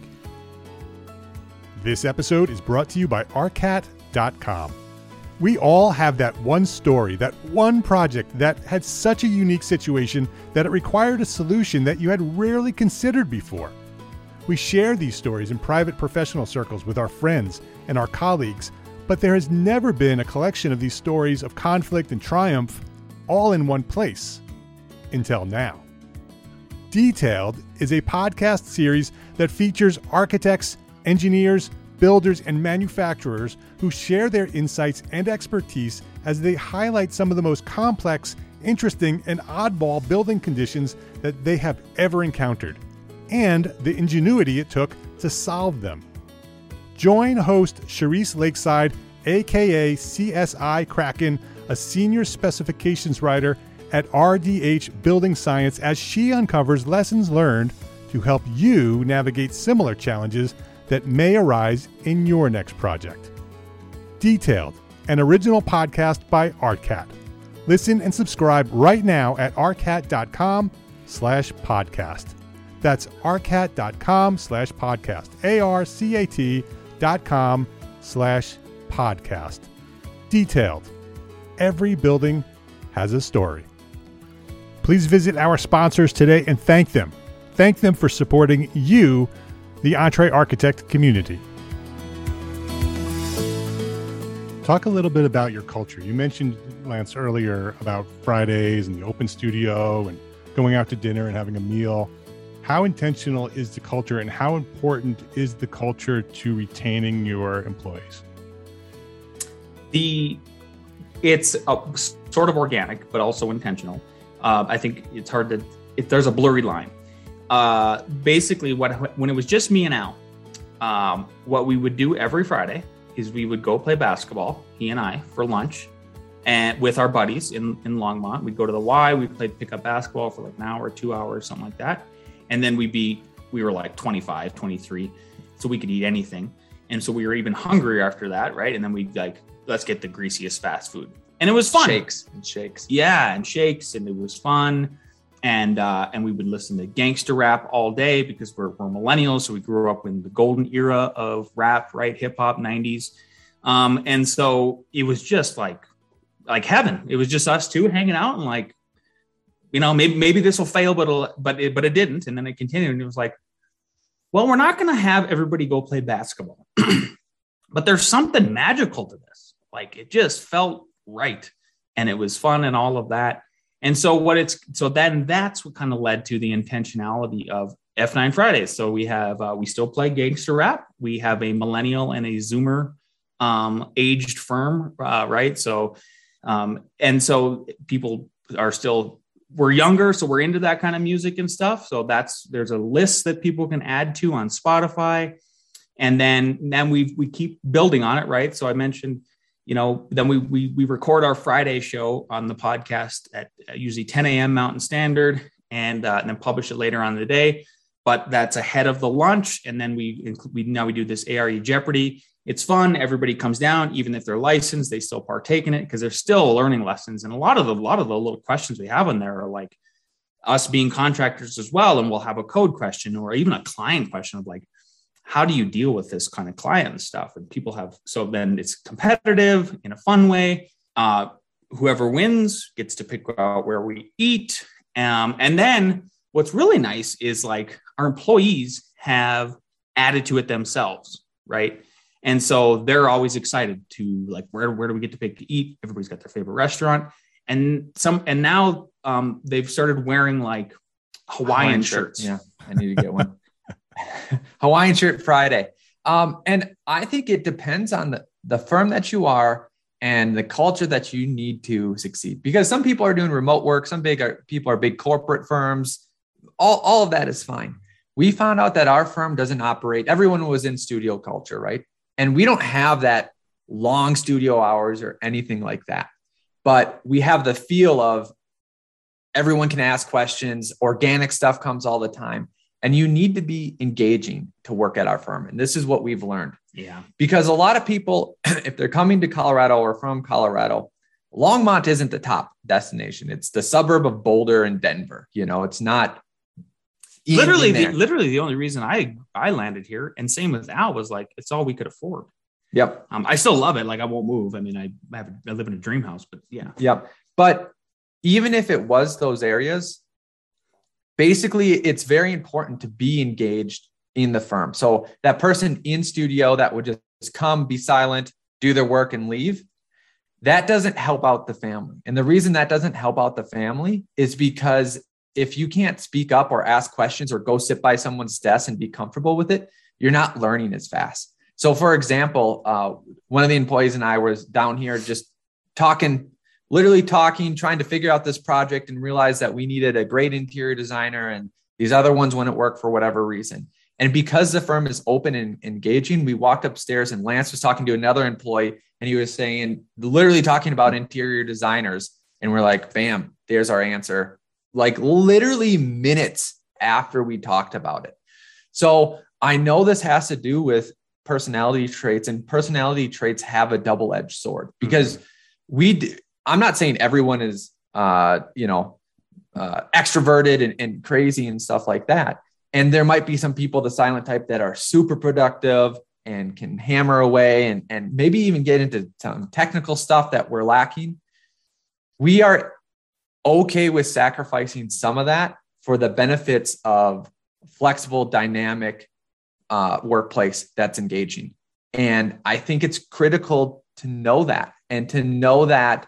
This episode is brought to you by arcat dot com. We all have that one story, that one project that had such a unique situation that it required a solution that you had rarely considered before. We share these stories in private professional circles with our friends and our colleagues, but there has never been a collection of these stories of conflict and triumph all in one place until now. Detailed is a podcast series that features architects, engineers, builders, and manufacturers who share their insights and expertise as they highlight some of the most complex, interesting, and oddball building conditions that they have ever encountered, and the ingenuity it took to solve them. Join host Charisse Lakeside, aka C S I Kraken, a senior specifications writer, at R D H Building Science as she uncovers lessons learned to help you navigate similar challenges that may arise in your next project. Detailed, an original podcast by ARCAT. Listen and subscribe right now at arcat.com slash podcast. That's arcat.com slash podcast. A-R-C-A-T dot com slash podcast. Detailed. Every building has a story. Please visit our sponsors today and thank them. Thank them for supporting you, the EntreArchitect community. Talk a little bit about your culture. You mentioned, Lance, earlier about Fridays and the open studio and going out to dinner and having a meal. How intentional is the culture and how important is the culture to retaining your employees? The It's a, sort of organic, but also intentional. Uh, I think it's hard to, if there's a blurry line. Uh, basically, what when it was just me and Al, um, what we would do every Friday is we would go play basketball, he and I, for lunch, and with our buddies in, in Longmont. We'd go to the Y, we'd play pick up basketball for like an hour, two hours, something like that. And then we'd be, we were like twenty-five, twenty-three, so we could eat anything. And so we were even hungrier after that, right? And then we'd like, let's get the greasiest fast food. And it was fun. Shakes and shakes. Yeah, and shakes, and it was fun. And uh, and we would listen to gangster rap all day because we're, we're millennials. So we grew up in the golden era of rap, right? Hip hop, nineties. Um, and so it was just like, like heaven. It was just us two hanging out and like, you know, maybe, maybe this will fail, but, it'll, but it, but it didn't. And then it continued. And it was like, well, we're not going to have everybody go play basketball, but there's something magical to this. Like it just felt right. And it was fun and all of that. And so what it's, so then that's what kind of led to the intentionality of F nine Fridays. So we have, uh, we still play gangster rap. We have a millennial and a Zoomer um, aged firm, uh, right? So, um, and so people are still, we're younger, so we're into that kind of music and stuff. So that's, there's a list that people can add to on Spotify. And then, then we we keep building on it, right? So I mentioned, you know, then we we we record our Friday show on the podcast at usually ten a.m. Mountain Standard, and, uh, and then publish it later on in the day. But that's ahead of the lunch, and then we we now we do this A R E Jeopardy. It's fun. Everybody comes down, even if they're licensed, they still partake in it because they're still learning lessons. And a lot of the a lot of the little questions we have in there are like us being contractors as well, and we'll have a code question or even a client question of like, how do you deal with this kind of client and stuff? And people have, so then it's competitive in a fun way. Uh, whoever wins gets to pick out where we eat. Um, and then what's really nice is like our employees have added to it themselves, right? And so they're always excited to like, where, where do we get to pick to eat? Everybody's got their favorite restaurant. And some, and now um, they've started wearing like Hawaiian, Hawaiian shirts. Yeah, I need to get one. Hawaiian shirt Friday. Um, and I think it depends on the, the firm that you are and the culture that you need to succeed, because some people are doing remote work. Some big are, people are big corporate firms. All, all of that is fine. We found out that our firm doesn't operate. Everyone was in studio culture, right? And we don't have that long studio hours or anything like that, but we have the feel of everyone can ask questions. Organic stuff comes all the time. And you need to be engaging to work at our firm. And this is what we've learned. Yeah. Because a lot of people, if they're coming to Colorado or from Colorado, Longmont isn't the top destination. It's the suburb of Boulder and Denver. You know, it's not literally, the, literally the only reason I, I landed here, and same with Al, was like, it's all we could afford. Yep. Um, I still love it. Like I won't move. I mean, I have, I live in a dream house, but yeah. Yep. But even if it was those areas, basically, it's very important to be engaged in the firm. So that person in studio that would just come, be silent, do their work and leave, that doesn't help out the family. And the reason that doesn't help out the family is because if you can't speak up or ask questions or go sit by someone's desk and be comfortable with it, you're not learning as fast. So for example, uh, one of the employees and I was down here just talking literally talking, trying to figure out this project and realize that we needed a great interior designer and these other ones wouldn't work for whatever reason. And because the firm is open and engaging, we walked upstairs and Lance was talking to another employee and he was saying, literally talking about interior designers And we're like, bam, there's our answer. Like literally minutes after we talked about it. So I know this has to do with personality traits, and personality traits have a double-edged sword, because we, I'm not saying everyone is, uh, you know, uh, extroverted and, and crazy and stuff like that. And there might be some people, the silent type, that are super productive and can hammer away and, and maybe even get into some technical stuff that we're lacking. We are okay with sacrificing some of that for the benefits of flexible, dynamic uh, workplace that's engaging. And I think it's critical to know that, and to know that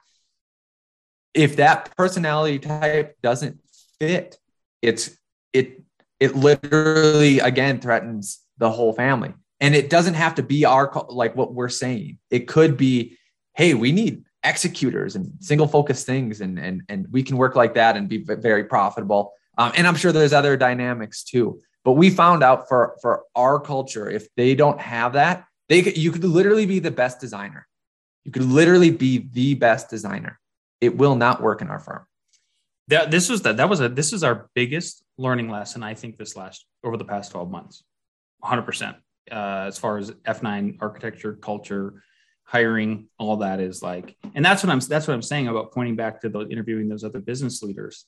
if that personality type doesn't fit, it's, it, it literally, again, threatens the whole family. And it doesn't have to be our, like what we're saying. It could be, hey, we need executors and single focus things, and, and, and we can work like that and be very profitable. Um, and I'm sure there's other dynamics too, but we found out for, for our culture, if they don't have that, they could, you could literally be the best designer. You could literally be the best designer. It will not work in our firm. That this was that that was a this is our biggest learning lesson, I think, this last over the past twelve months, one hundred percent. Uh, as far as F nine architecture, culture, hiring, all that is like, and that's what I'm that's what I'm saying about pointing back to the interviewing those other business leaders.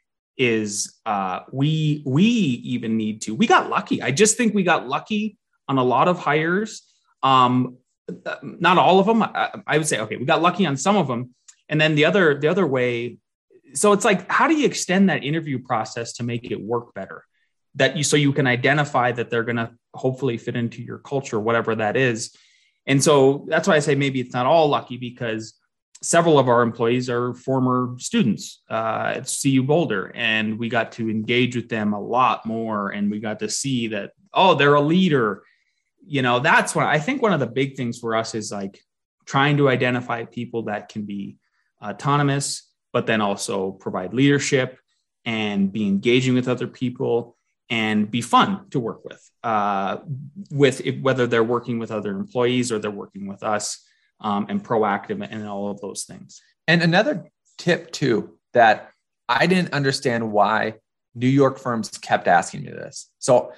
Is uh, we we even need to we got lucky. I just think we got lucky on a lot of hires. Um, not all of them. I, I would say okay, we got lucky on some of them, and then the other the other way. So it's like, how do you extend that interview process to make it work better? That you, so you can identify that they're going to hopefully fit into your culture, whatever that is. And so that's why I say maybe it's not all lucky, because several of our employees are former students uh, at C U Boulder, and we got to engage with them a lot more. And we got to see that, oh, they're a leader. You know, that's what I think one of the big things for us is like trying to identify people that can be autonomous, but then also provide leadership and be engaging with other people and be fun to work with, uh, with if, whether they're working with other employees or they're working with us, um, and proactive and all of those things. And another tip too, that I didn't understand why New York firms kept asking me this. So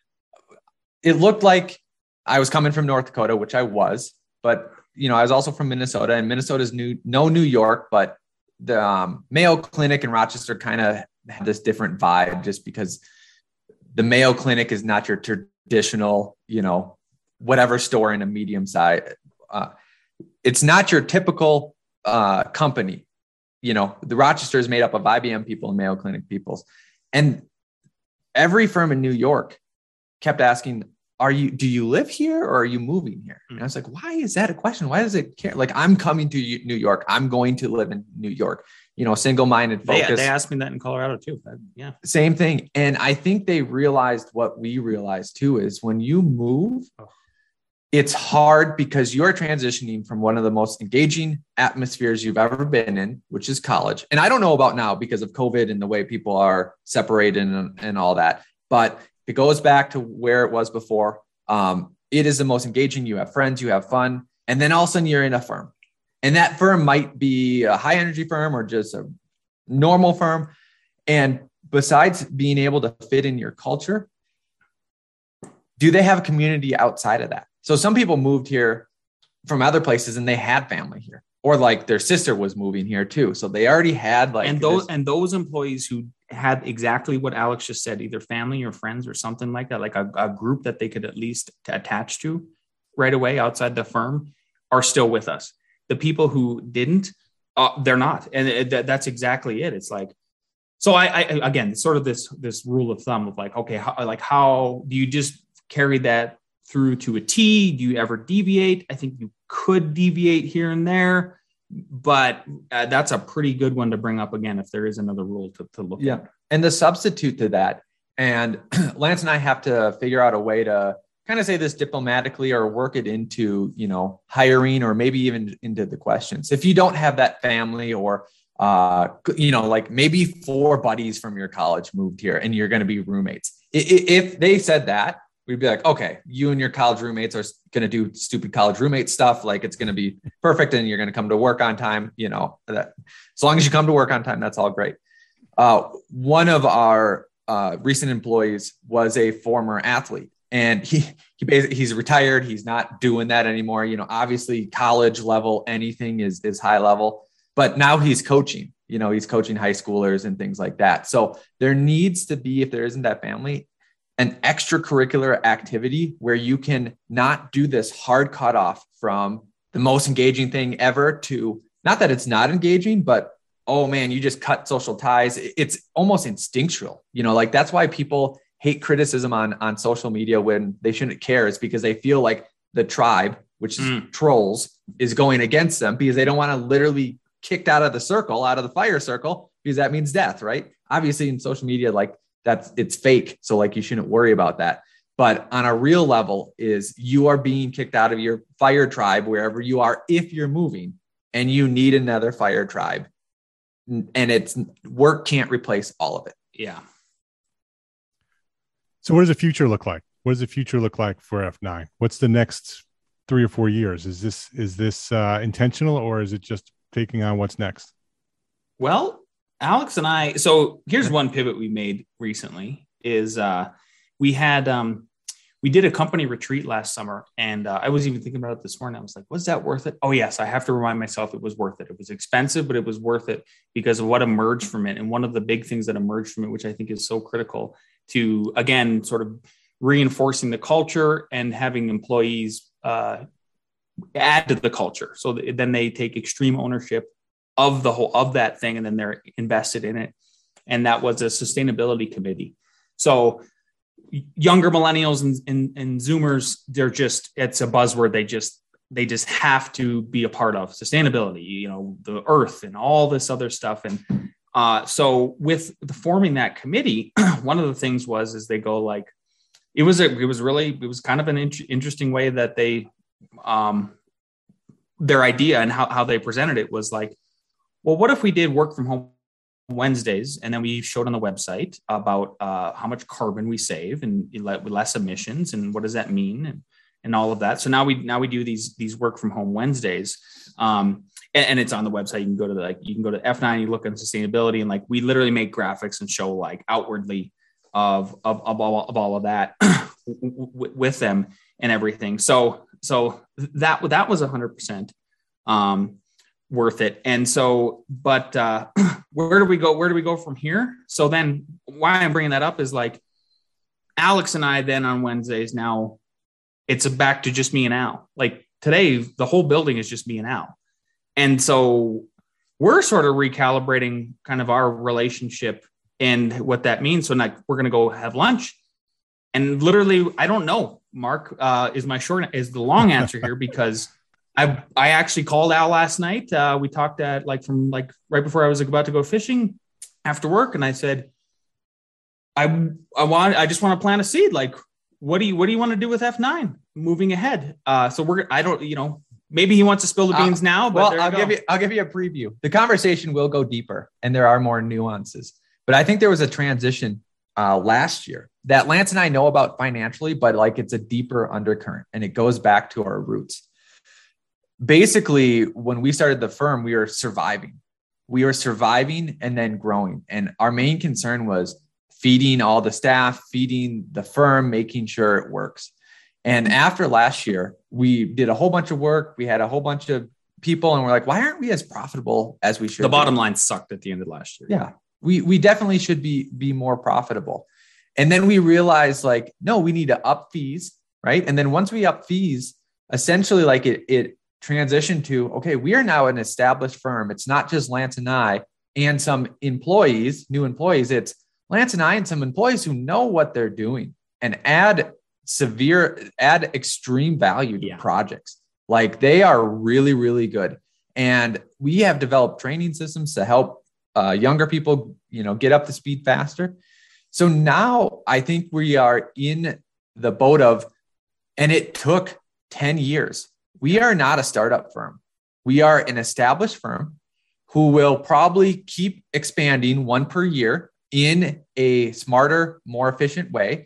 it looked like I was coming from North Dakota, which I was, but you know, I was also from Minnesota, and Minnesota's new, no New York, but the um, Mayo Clinic in Rochester kind of had this different vibe, just because the Mayo Clinic is not your traditional, you know, whatever store in a medium size. Uh, it's not your typical uh, company. You know, the Rochester is made up of I B M people and Mayo Clinic people. And every firm in New York kept asking, are you, do you live here or are you moving here? And I was like, why is that a question? Why does it care? Like, I'm coming to New York. I'm going to live in New York, you know, single-minded focus. They, they asked me that in Colorado too. Yeah. Same thing. And I think they realized what we realized too, is when you move, it's hard because you're transitioning from one of the most engaging atmospheres you've ever been in, which is college. And I don't know about now because of COVID and the way people are separated and, and all that, but it goes back to where it was before. Um, it is the most engaging. You have friends, you have fun. And then all of a sudden you're in a firm, and that firm might be a high energy firm or just a normal firm. And besides being able to fit in your culture, do they have a community outside of that? So some people moved here from other places and they had family here, or like their sister was moving here too. So they already had like, and those, this- and those employees who had exactly what Alex just said, either family or friends or something like that, like a, a group that they could at least attach to right away outside the firm, are still with us. The people who didn't, uh, they're not. And it, that, that's exactly it. It's like, so I, I, again, sort of this, this rule of thumb of like, okay, how, like how do you just carry that through to a T? Do you ever deviate? I think you could deviate here and there, but uh, that's a pretty good one to bring up again if there is another rule to, to look yeah. at. And the substitute to that, and Lance and I have to figure out a way to kind of say this diplomatically or work it into, you know, hiring or maybe even into the questions. If you don't have that family or, uh, you know, like maybe four buddies from your college moved here and you're going to be roommates. If they said that, we'd be like, okay, you and your college roommates are going to do stupid college roommate stuff. Like it's going to be perfect. And you're going to come to work on time. You know, that as long as you come to work on time, that's all great. Uh, one of our uh, recent employees was a former athlete, and he, he basically, he's retired. He's not doing that anymore. You know, obviously college level, anything is, is high level, but now he's coaching, you know, he's coaching high schoolers and things like that. So there needs to be, if there isn't that family, an extracurricular activity where you can not do this hard cutoff from the most engaging thing ever to, not that it's not engaging, but, oh man, you just cut social ties. It's almost instinctual, you know, like that's why people hate criticism on, on social media when they shouldn't care, is because they feel like the tribe, which is mm. trolls, is going against them because they don't want to literally kicked out of the circle, out of the fire circle, because that means death, right? Obviously in social media, like that's, it's fake. So like, you shouldn't worry about that. But on a real level is you are being kicked out of your fire tribe, wherever you are, if you're moving and you need another fire tribe, and it's work can't replace all of it. Yeah. So what does the future look like? What does the future look like for F nine? What's the next three or four years? Is this, is this uh, intentional, or is it just taking on what's next? Well, Alex and I, so here's one pivot we made recently is uh, we had, um, we did a company retreat last summer, and uh, I was even thinking about it this morning. I was like, was that worth it? Oh yes. I have to remind myself it was worth it. It was expensive, but it was worth it because of what emerged from it. And one of the big things that emerged from it, which I think is so critical to, again, sort of reinforcing the culture and having employees uh, add to the culture. So th- then they take extreme ownership of the whole, of that thing, and then they're invested in it. And that was a sustainability committee. So younger millennials and, and, and Zoomers, they're just, it's a buzzword. They just, they just have to be a part of sustainability, you know, the earth and all this other stuff. And uh, so with the forming that committee, one of the things was, is they go like, it was, a, it was really, it was kind of an in- interesting way that they, um, their idea and how, how they presented it was like, well, what if we did work from home Wednesdays, and then we showed on the website about uh, how much carbon we save and less emissions, and what does that mean, and, and all of that. So now we now we do these these work from home Wednesdays, um, and, and it's on the website. You can go to the, like you can go to F nine, you look at sustainability, and like we literally make graphics and show like outwardly of of of all of, all of that with them and everything. So so that that was a hundred percent. Um, worth it. And so, but uh, where do we go? Where do we go from here? So then why I'm bringing that up is like Alex and I then on Wednesdays, now it's back to just me and Al. Like today, the whole building is just me and Al. And so we're sort of recalibrating kind of our relationship and what that means. So like, we're going to go have lunch, and literally, I don't know, Mark, uh, is my short, is the long answer here, because I I actually called Al last night. Uh, we talked at like from like right before I was about to go fishing after work, and I said, I I want I just want to plant a seed. Like, what do you what do you want to do with F nine moving ahead? Uh, so we're I don't you know maybe he wants to spill the beans uh, now. But well, I'll give you I'll give you a preview. The conversation will go deeper, and there are more nuances. But I think there was a transition uh, last year that Lance and I know about financially, but like it's a deeper undercurrent, and it goes back to our roots. Basically, when we started the firm, we were surviving. We were surviving and then growing. And our main concern was feeding all the staff, feeding the firm, making sure it works. And after last year, we did a whole bunch of work. We had a whole bunch of people, and we're like, why aren't we as profitable as we should? The bottom be? line sucked at the end of last year. Yeah, we we definitely should be, be more profitable. And then we realized like, no, we need to up fees, right? And then once we up fees, essentially like it, it, transition to, okay, we are now an established firm. It's not just Lance and I and some employees, new employees. It's Lance and I and some employees who know what they're doing and add severe, add extreme value to yeah. projects. Like they are really, really good. And we have developed training systems to help uh, younger people, you know, get up to speed faster. So now I think we are in the boat of, and it took ten years. We are not a startup firm. We are an established firm who will probably keep expanding one per year in a smarter, more efficient way.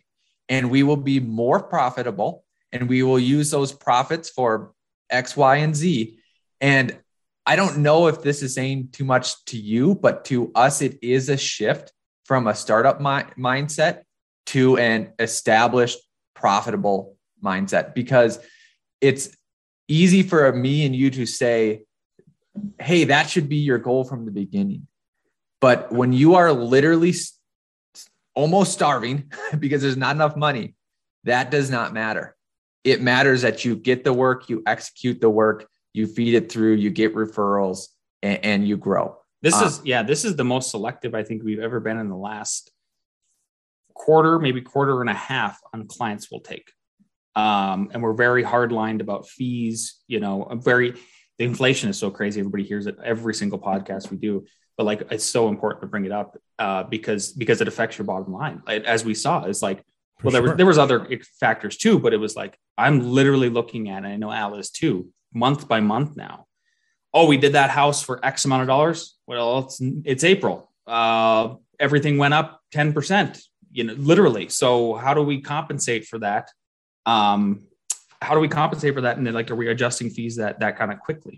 and we will be more profitable, and we will use those profits for X, Y, and Z. And I don't know if this is saying too much to you, but to us, it is a shift from a startup mi- mindset to an established, profitable mindset, because it's easy for me and you to say, hey, that should be your goal from the beginning. But when you are literally almost starving because there's not enough money, that does not matter. It matters that you get the work, you execute the work, you feed it through, you get referrals, and, and you grow. This um, is, yeah, this is the most selective I think we've ever been in the last quarter, maybe quarter and a half on clients we'll take. Um, and we're very hard lined about fees. You know, I'm very, the inflation is so crazy. Everybody hears it every single podcast we do, but like, it's so important to bring it up uh, because, because it affects your bottom line. As we saw, it's like, well, there, sure. was, there was other factors too, but it was like, I'm literally looking at, and I know Al is too, month by month now. Oh, we did that house for X amount of dollars. Well, it's, it's April. Uh, everything went up ten percent, you know, literally. So how do we compensate for that? Um, how do we compensate for that? And then like, are we adjusting fees that, that kind of quickly?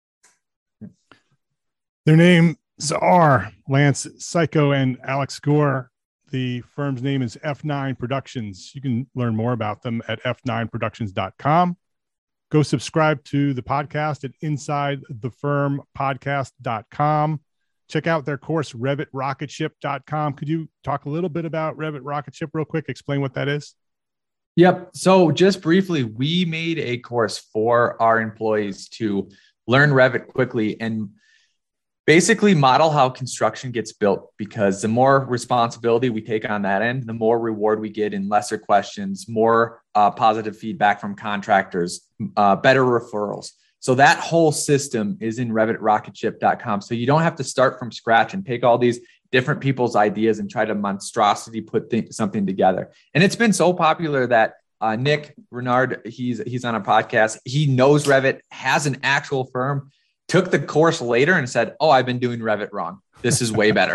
Their names are Lance Cicco and Alex Gore. The firm's name is F nine Productions. You can learn more about them at f nine productions dot com. Go subscribe to the podcast at inside the firm podcast dot com. Check out their course, Revit Rocket Ship dot com. Could you talk a little bit about Revit Rocket Ship real quick? Explain what that is. Yep. So just briefly, we made a course for our employees to learn Revit quickly and basically model how construction gets built, because the more responsibility we take on that end, the more reward we get in lesser questions, more uh, positive feedback from contractors, uh, better referrals. So that whole system is in Revit Rocket Ship dot com. So you don't have to start from scratch and take all these different people's ideas and try to monstrosity put th- something together. And it's been so popular that uh, Nick Renard, he's he's on a podcast. He knows Revit, has an actual firm, took the course later and said, oh, I've been doing Revit wrong. This is way better.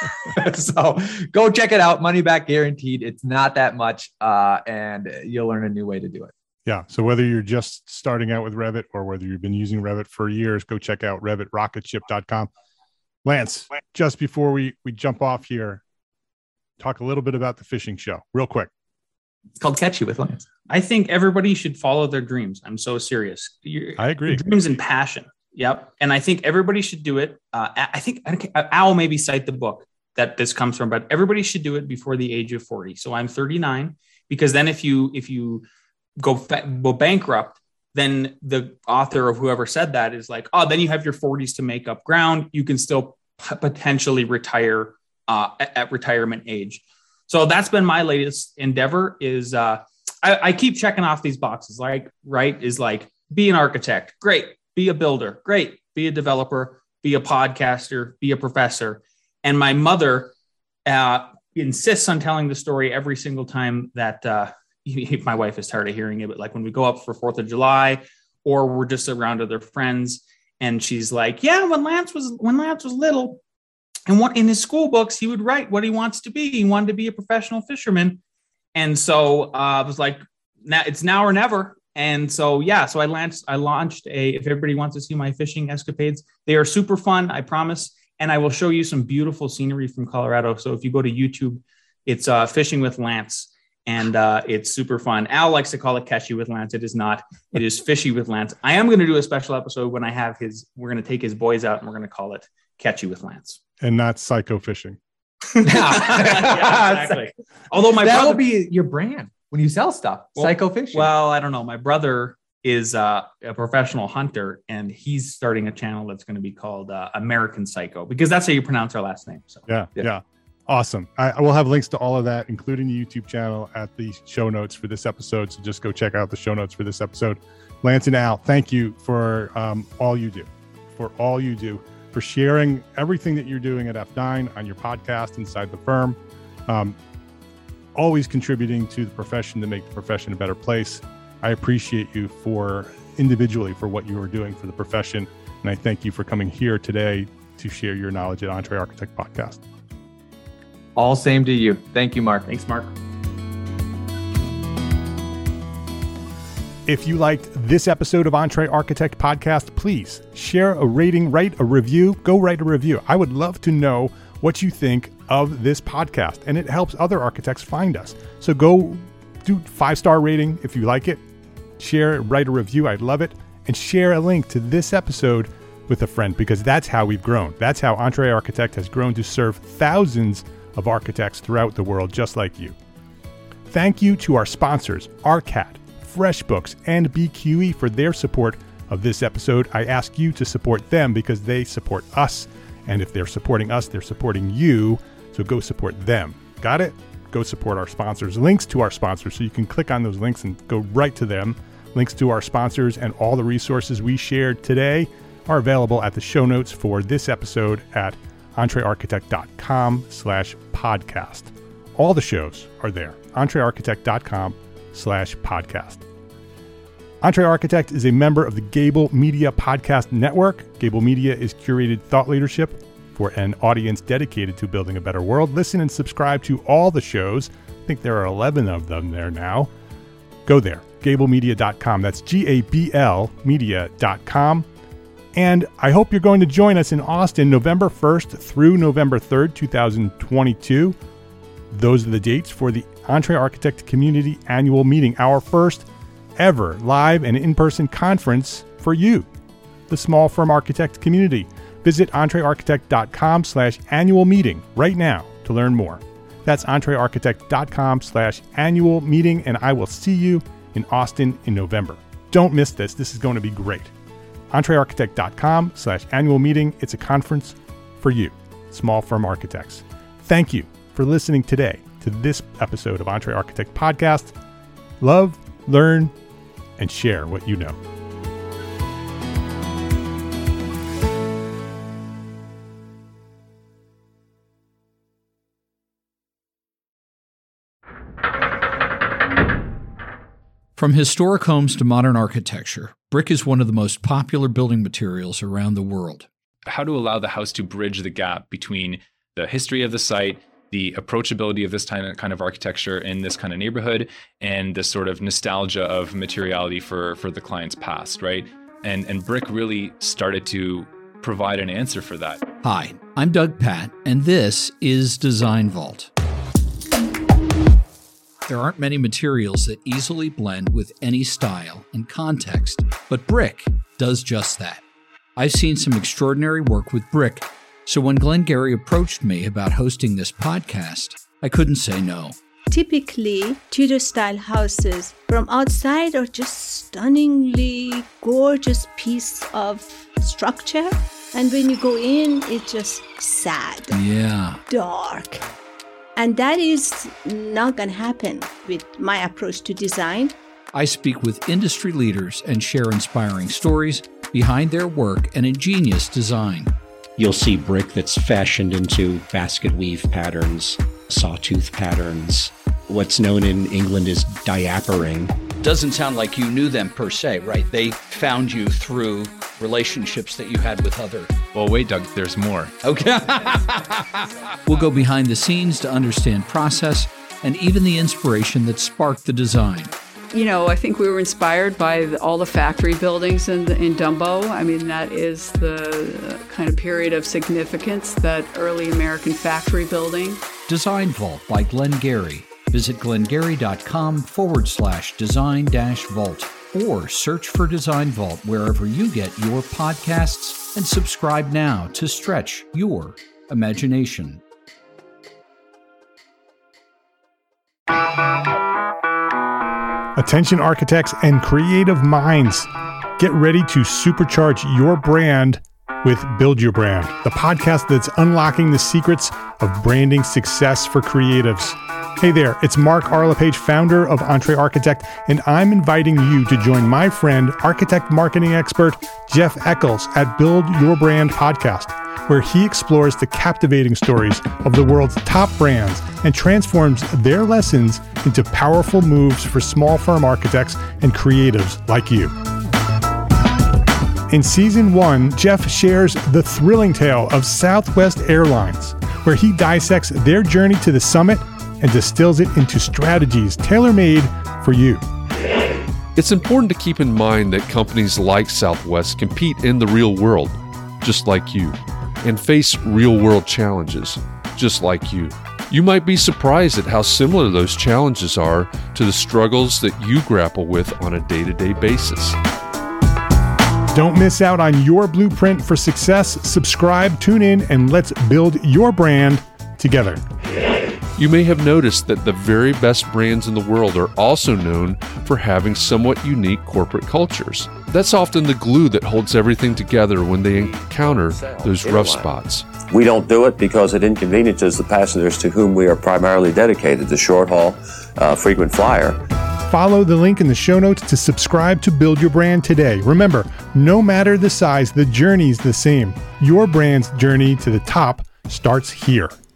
So go check it out. Money back guaranteed. It's not that much. Uh, and you'll learn a new way to do it. Yeah. So whether you're just starting out with Revit or whether you've been using Revit for years, go check out Revit Rocket Ship dot com. Lance, just before we, we jump off here, talk a little bit about the fishing show real quick. It's called Catch You with Lance. I think everybody should follow their dreams. I'm so serious. You're, I agree. Dreams and passion. Yep. And I think everybody should do it. Uh, I think Al maybe cite the book that this comes from, but everybody should do it before the age of forty. So I'm thirty-nine, because then if you, if you go, fa- go bankrupt, then the author of whoever said that is like, oh, then you have your forties to make up ground. You can still p- potentially retire uh, at, at retirement age. So that's been my latest endeavor is uh, I, I keep checking off these boxes, like, right, is like, be an architect. Great. Be a builder. Great. Be a developer, be a podcaster, be a professor. And my mother uh, insists on telling the story every single time that uh, my wife is tired of hearing it, but like when we go up for fourth of July or we're just around other friends, and she's like, yeah, when Lance was, when Lance was little and what in his school books, he would write what he wants to be. He wanted to be a professional fisherman. And so uh, I was like, now it's now or never. And so, yeah, so I launched, I launched a, if everybody wants to see my fishing escapades, they are super fun, I promise. And I will show you some beautiful scenery from Colorado. So if you go to YouTube, it's uh, Fishing with Lance, and uh, it's super fun. Al likes to call it Catchy with Lance. It is not. It is Fishy with Lance. I am going to do a special episode when I have his, we're going to take his boys out and we're going to call it Catchy with Lance. And not Psycho Fishing. Yeah, exactly. Although my that brother, will be your brand when you sell stuff, well, Psycho Fishing. Well, I don't know. My brother is uh, a professional hunter, and he's starting a channel that's going to be called uh, American Psycho, because that's how you pronounce our last name. So yeah, yeah, yeah. Awesome. I, I will have links to all of that, including the YouTube channel, at the show notes for this episode. So just go check out the show notes for this episode. Lance and Al, thank you for um, all you do, for all you do, for sharing everything that you're doing at F nine on your podcast, Inside the Firm. Um, always contributing to the profession to make the profession a better place. I appreciate you for individually for what you are doing for the profession. And I thank you for coming here today to share your knowledge at Entre Architect Podcast. All same to you. Thank you, Mark. Thanks, Mark. If you liked this episode of Entre Architect Podcast, please share a rating, write a review, go write a review. I would love to know what you think of this podcast, and it helps other architects find us. So go do five-star rating if you like it. Share, write a review. I'd love it. And share a link to this episode with a friend, because that's how we've grown. That's how Entre Architect has grown to serve thousands of architects throughout the world, just like you. Thank you to our sponsors, ARCAT, FreshBooks, and B Q E for their support of this episode. I ask you to support them because they support us. And if they're supporting us, they're supporting you. So go support them. Got it? Go support our sponsors. Links to our sponsors, so you can click on those links and go right to them. Links to our sponsors and all the resources we shared today are available at the show notes for this episode at entrearchitect.com slash podcast. All the shows are there. entrearchitect.com slash podcast. Entre Architect is a member of the Gable Media Podcast Network. Gable Media is curated thought leadership for an audience dedicated to building a better world. Listen and subscribe to all the shows. I think there are eleven of them there now. Go there, gable media dot com. That's G A B L media dot com. And I hope you're going to join us in Austin November first through November third, twenty twenty-two. Those are the dates for the Entre Architect Community Annual Meeting, our first ever live and in-person conference for you, the small firm architect community. Visit entrearchitect.com slash annual meeting right now to learn more. That's entrearchitect.com slash annual meeting, and I will see you in Austin in November. Don't miss this. This is going to be great. entrearchitect.com slash annual meeting. It's a conference for you, small firm architects. Thank you for listening today to this episode of Entre Architect Podcast. Love, learn, and share what you know. From historic homes to modern architecture, brick is one of the most popular building materials around the world. How to allow the house to bridge the gap between the history of the site, the approachability of this kind of architecture in this kind of neighborhood, and the sort of nostalgia of materiality for, for the client's past, right? And, and brick really started to provide an answer for that. Hi, I'm Doug Patt, and this is Design Vault. There aren't many materials that easily blend with any style and context, but brick does just that. I've seen some extraordinary work with brick, so when Glenn Gary approached me about hosting this podcast, I couldn't say no. Typically, Tudor-style houses from outside are just stunningly gorgeous piece of structure, and when you go in, it's just sad, yeah, dark. And that is not going to happen with my approach to design. I speak with industry leaders and share inspiring stories behind their work and ingenious design. You'll see brick that's fashioned into basket weave patterns, sawtooth patterns, what's known in England as diapering. Doesn't sound like you knew them per se, right? They found you through relationships that you had with other... Well, wait, Doug, there's more. Okay. We'll go behind the scenes to understand process and even the inspiration that sparked the design. You know, I think we were inspired by the, all the factory buildings in, in Dumbo. I mean, that is the kind of period of significance, that early American factory building. Design Vault by Glenn Gary. Visit glengary.com forward slash design dash vault or search for Design Vault wherever you get your podcasts and subscribe now to stretch your imagination. Attention architects and creative minds, get ready to supercharge your brand with Build Your Brand, the podcast that's unlocking the secrets of branding success for creatives. Hey there, it's Mark Arlepage, founder of Entre Architect, and I'm inviting you to join my friend, architect marketing expert Jeff Eccles at Build Your Brand podcast, where he explores the captivating stories of the world's top brands and transforms their lessons into powerful moves for small firm architects and creatives like you. In season one, Jeff shares the thrilling tale of Southwest Airlines, where he dissects their journey to the summit and distills it into strategies tailor-made for you. It's important to keep in mind that companies like Southwest compete in the real world, just like you, and face real-world challenges, just like you. You might be surprised at how similar those challenges are to the struggles that you grapple with on a day-to-day basis. Don't miss out on your blueprint for success. Subscribe, tune in, and let's build your brand together. You may have noticed that the very best brands in the world are also known for having somewhat unique corporate cultures. That's often the glue that holds everything together when they encounter those rough spots. We don't do it because it inconveniences the passengers to whom we are primarily dedicated, the short-haul, uh, frequent flyer. Follow the link in the show notes to subscribe to Build Your Brand today. Remember, no matter the size, the journey's the same. Your brand's journey to the top starts here.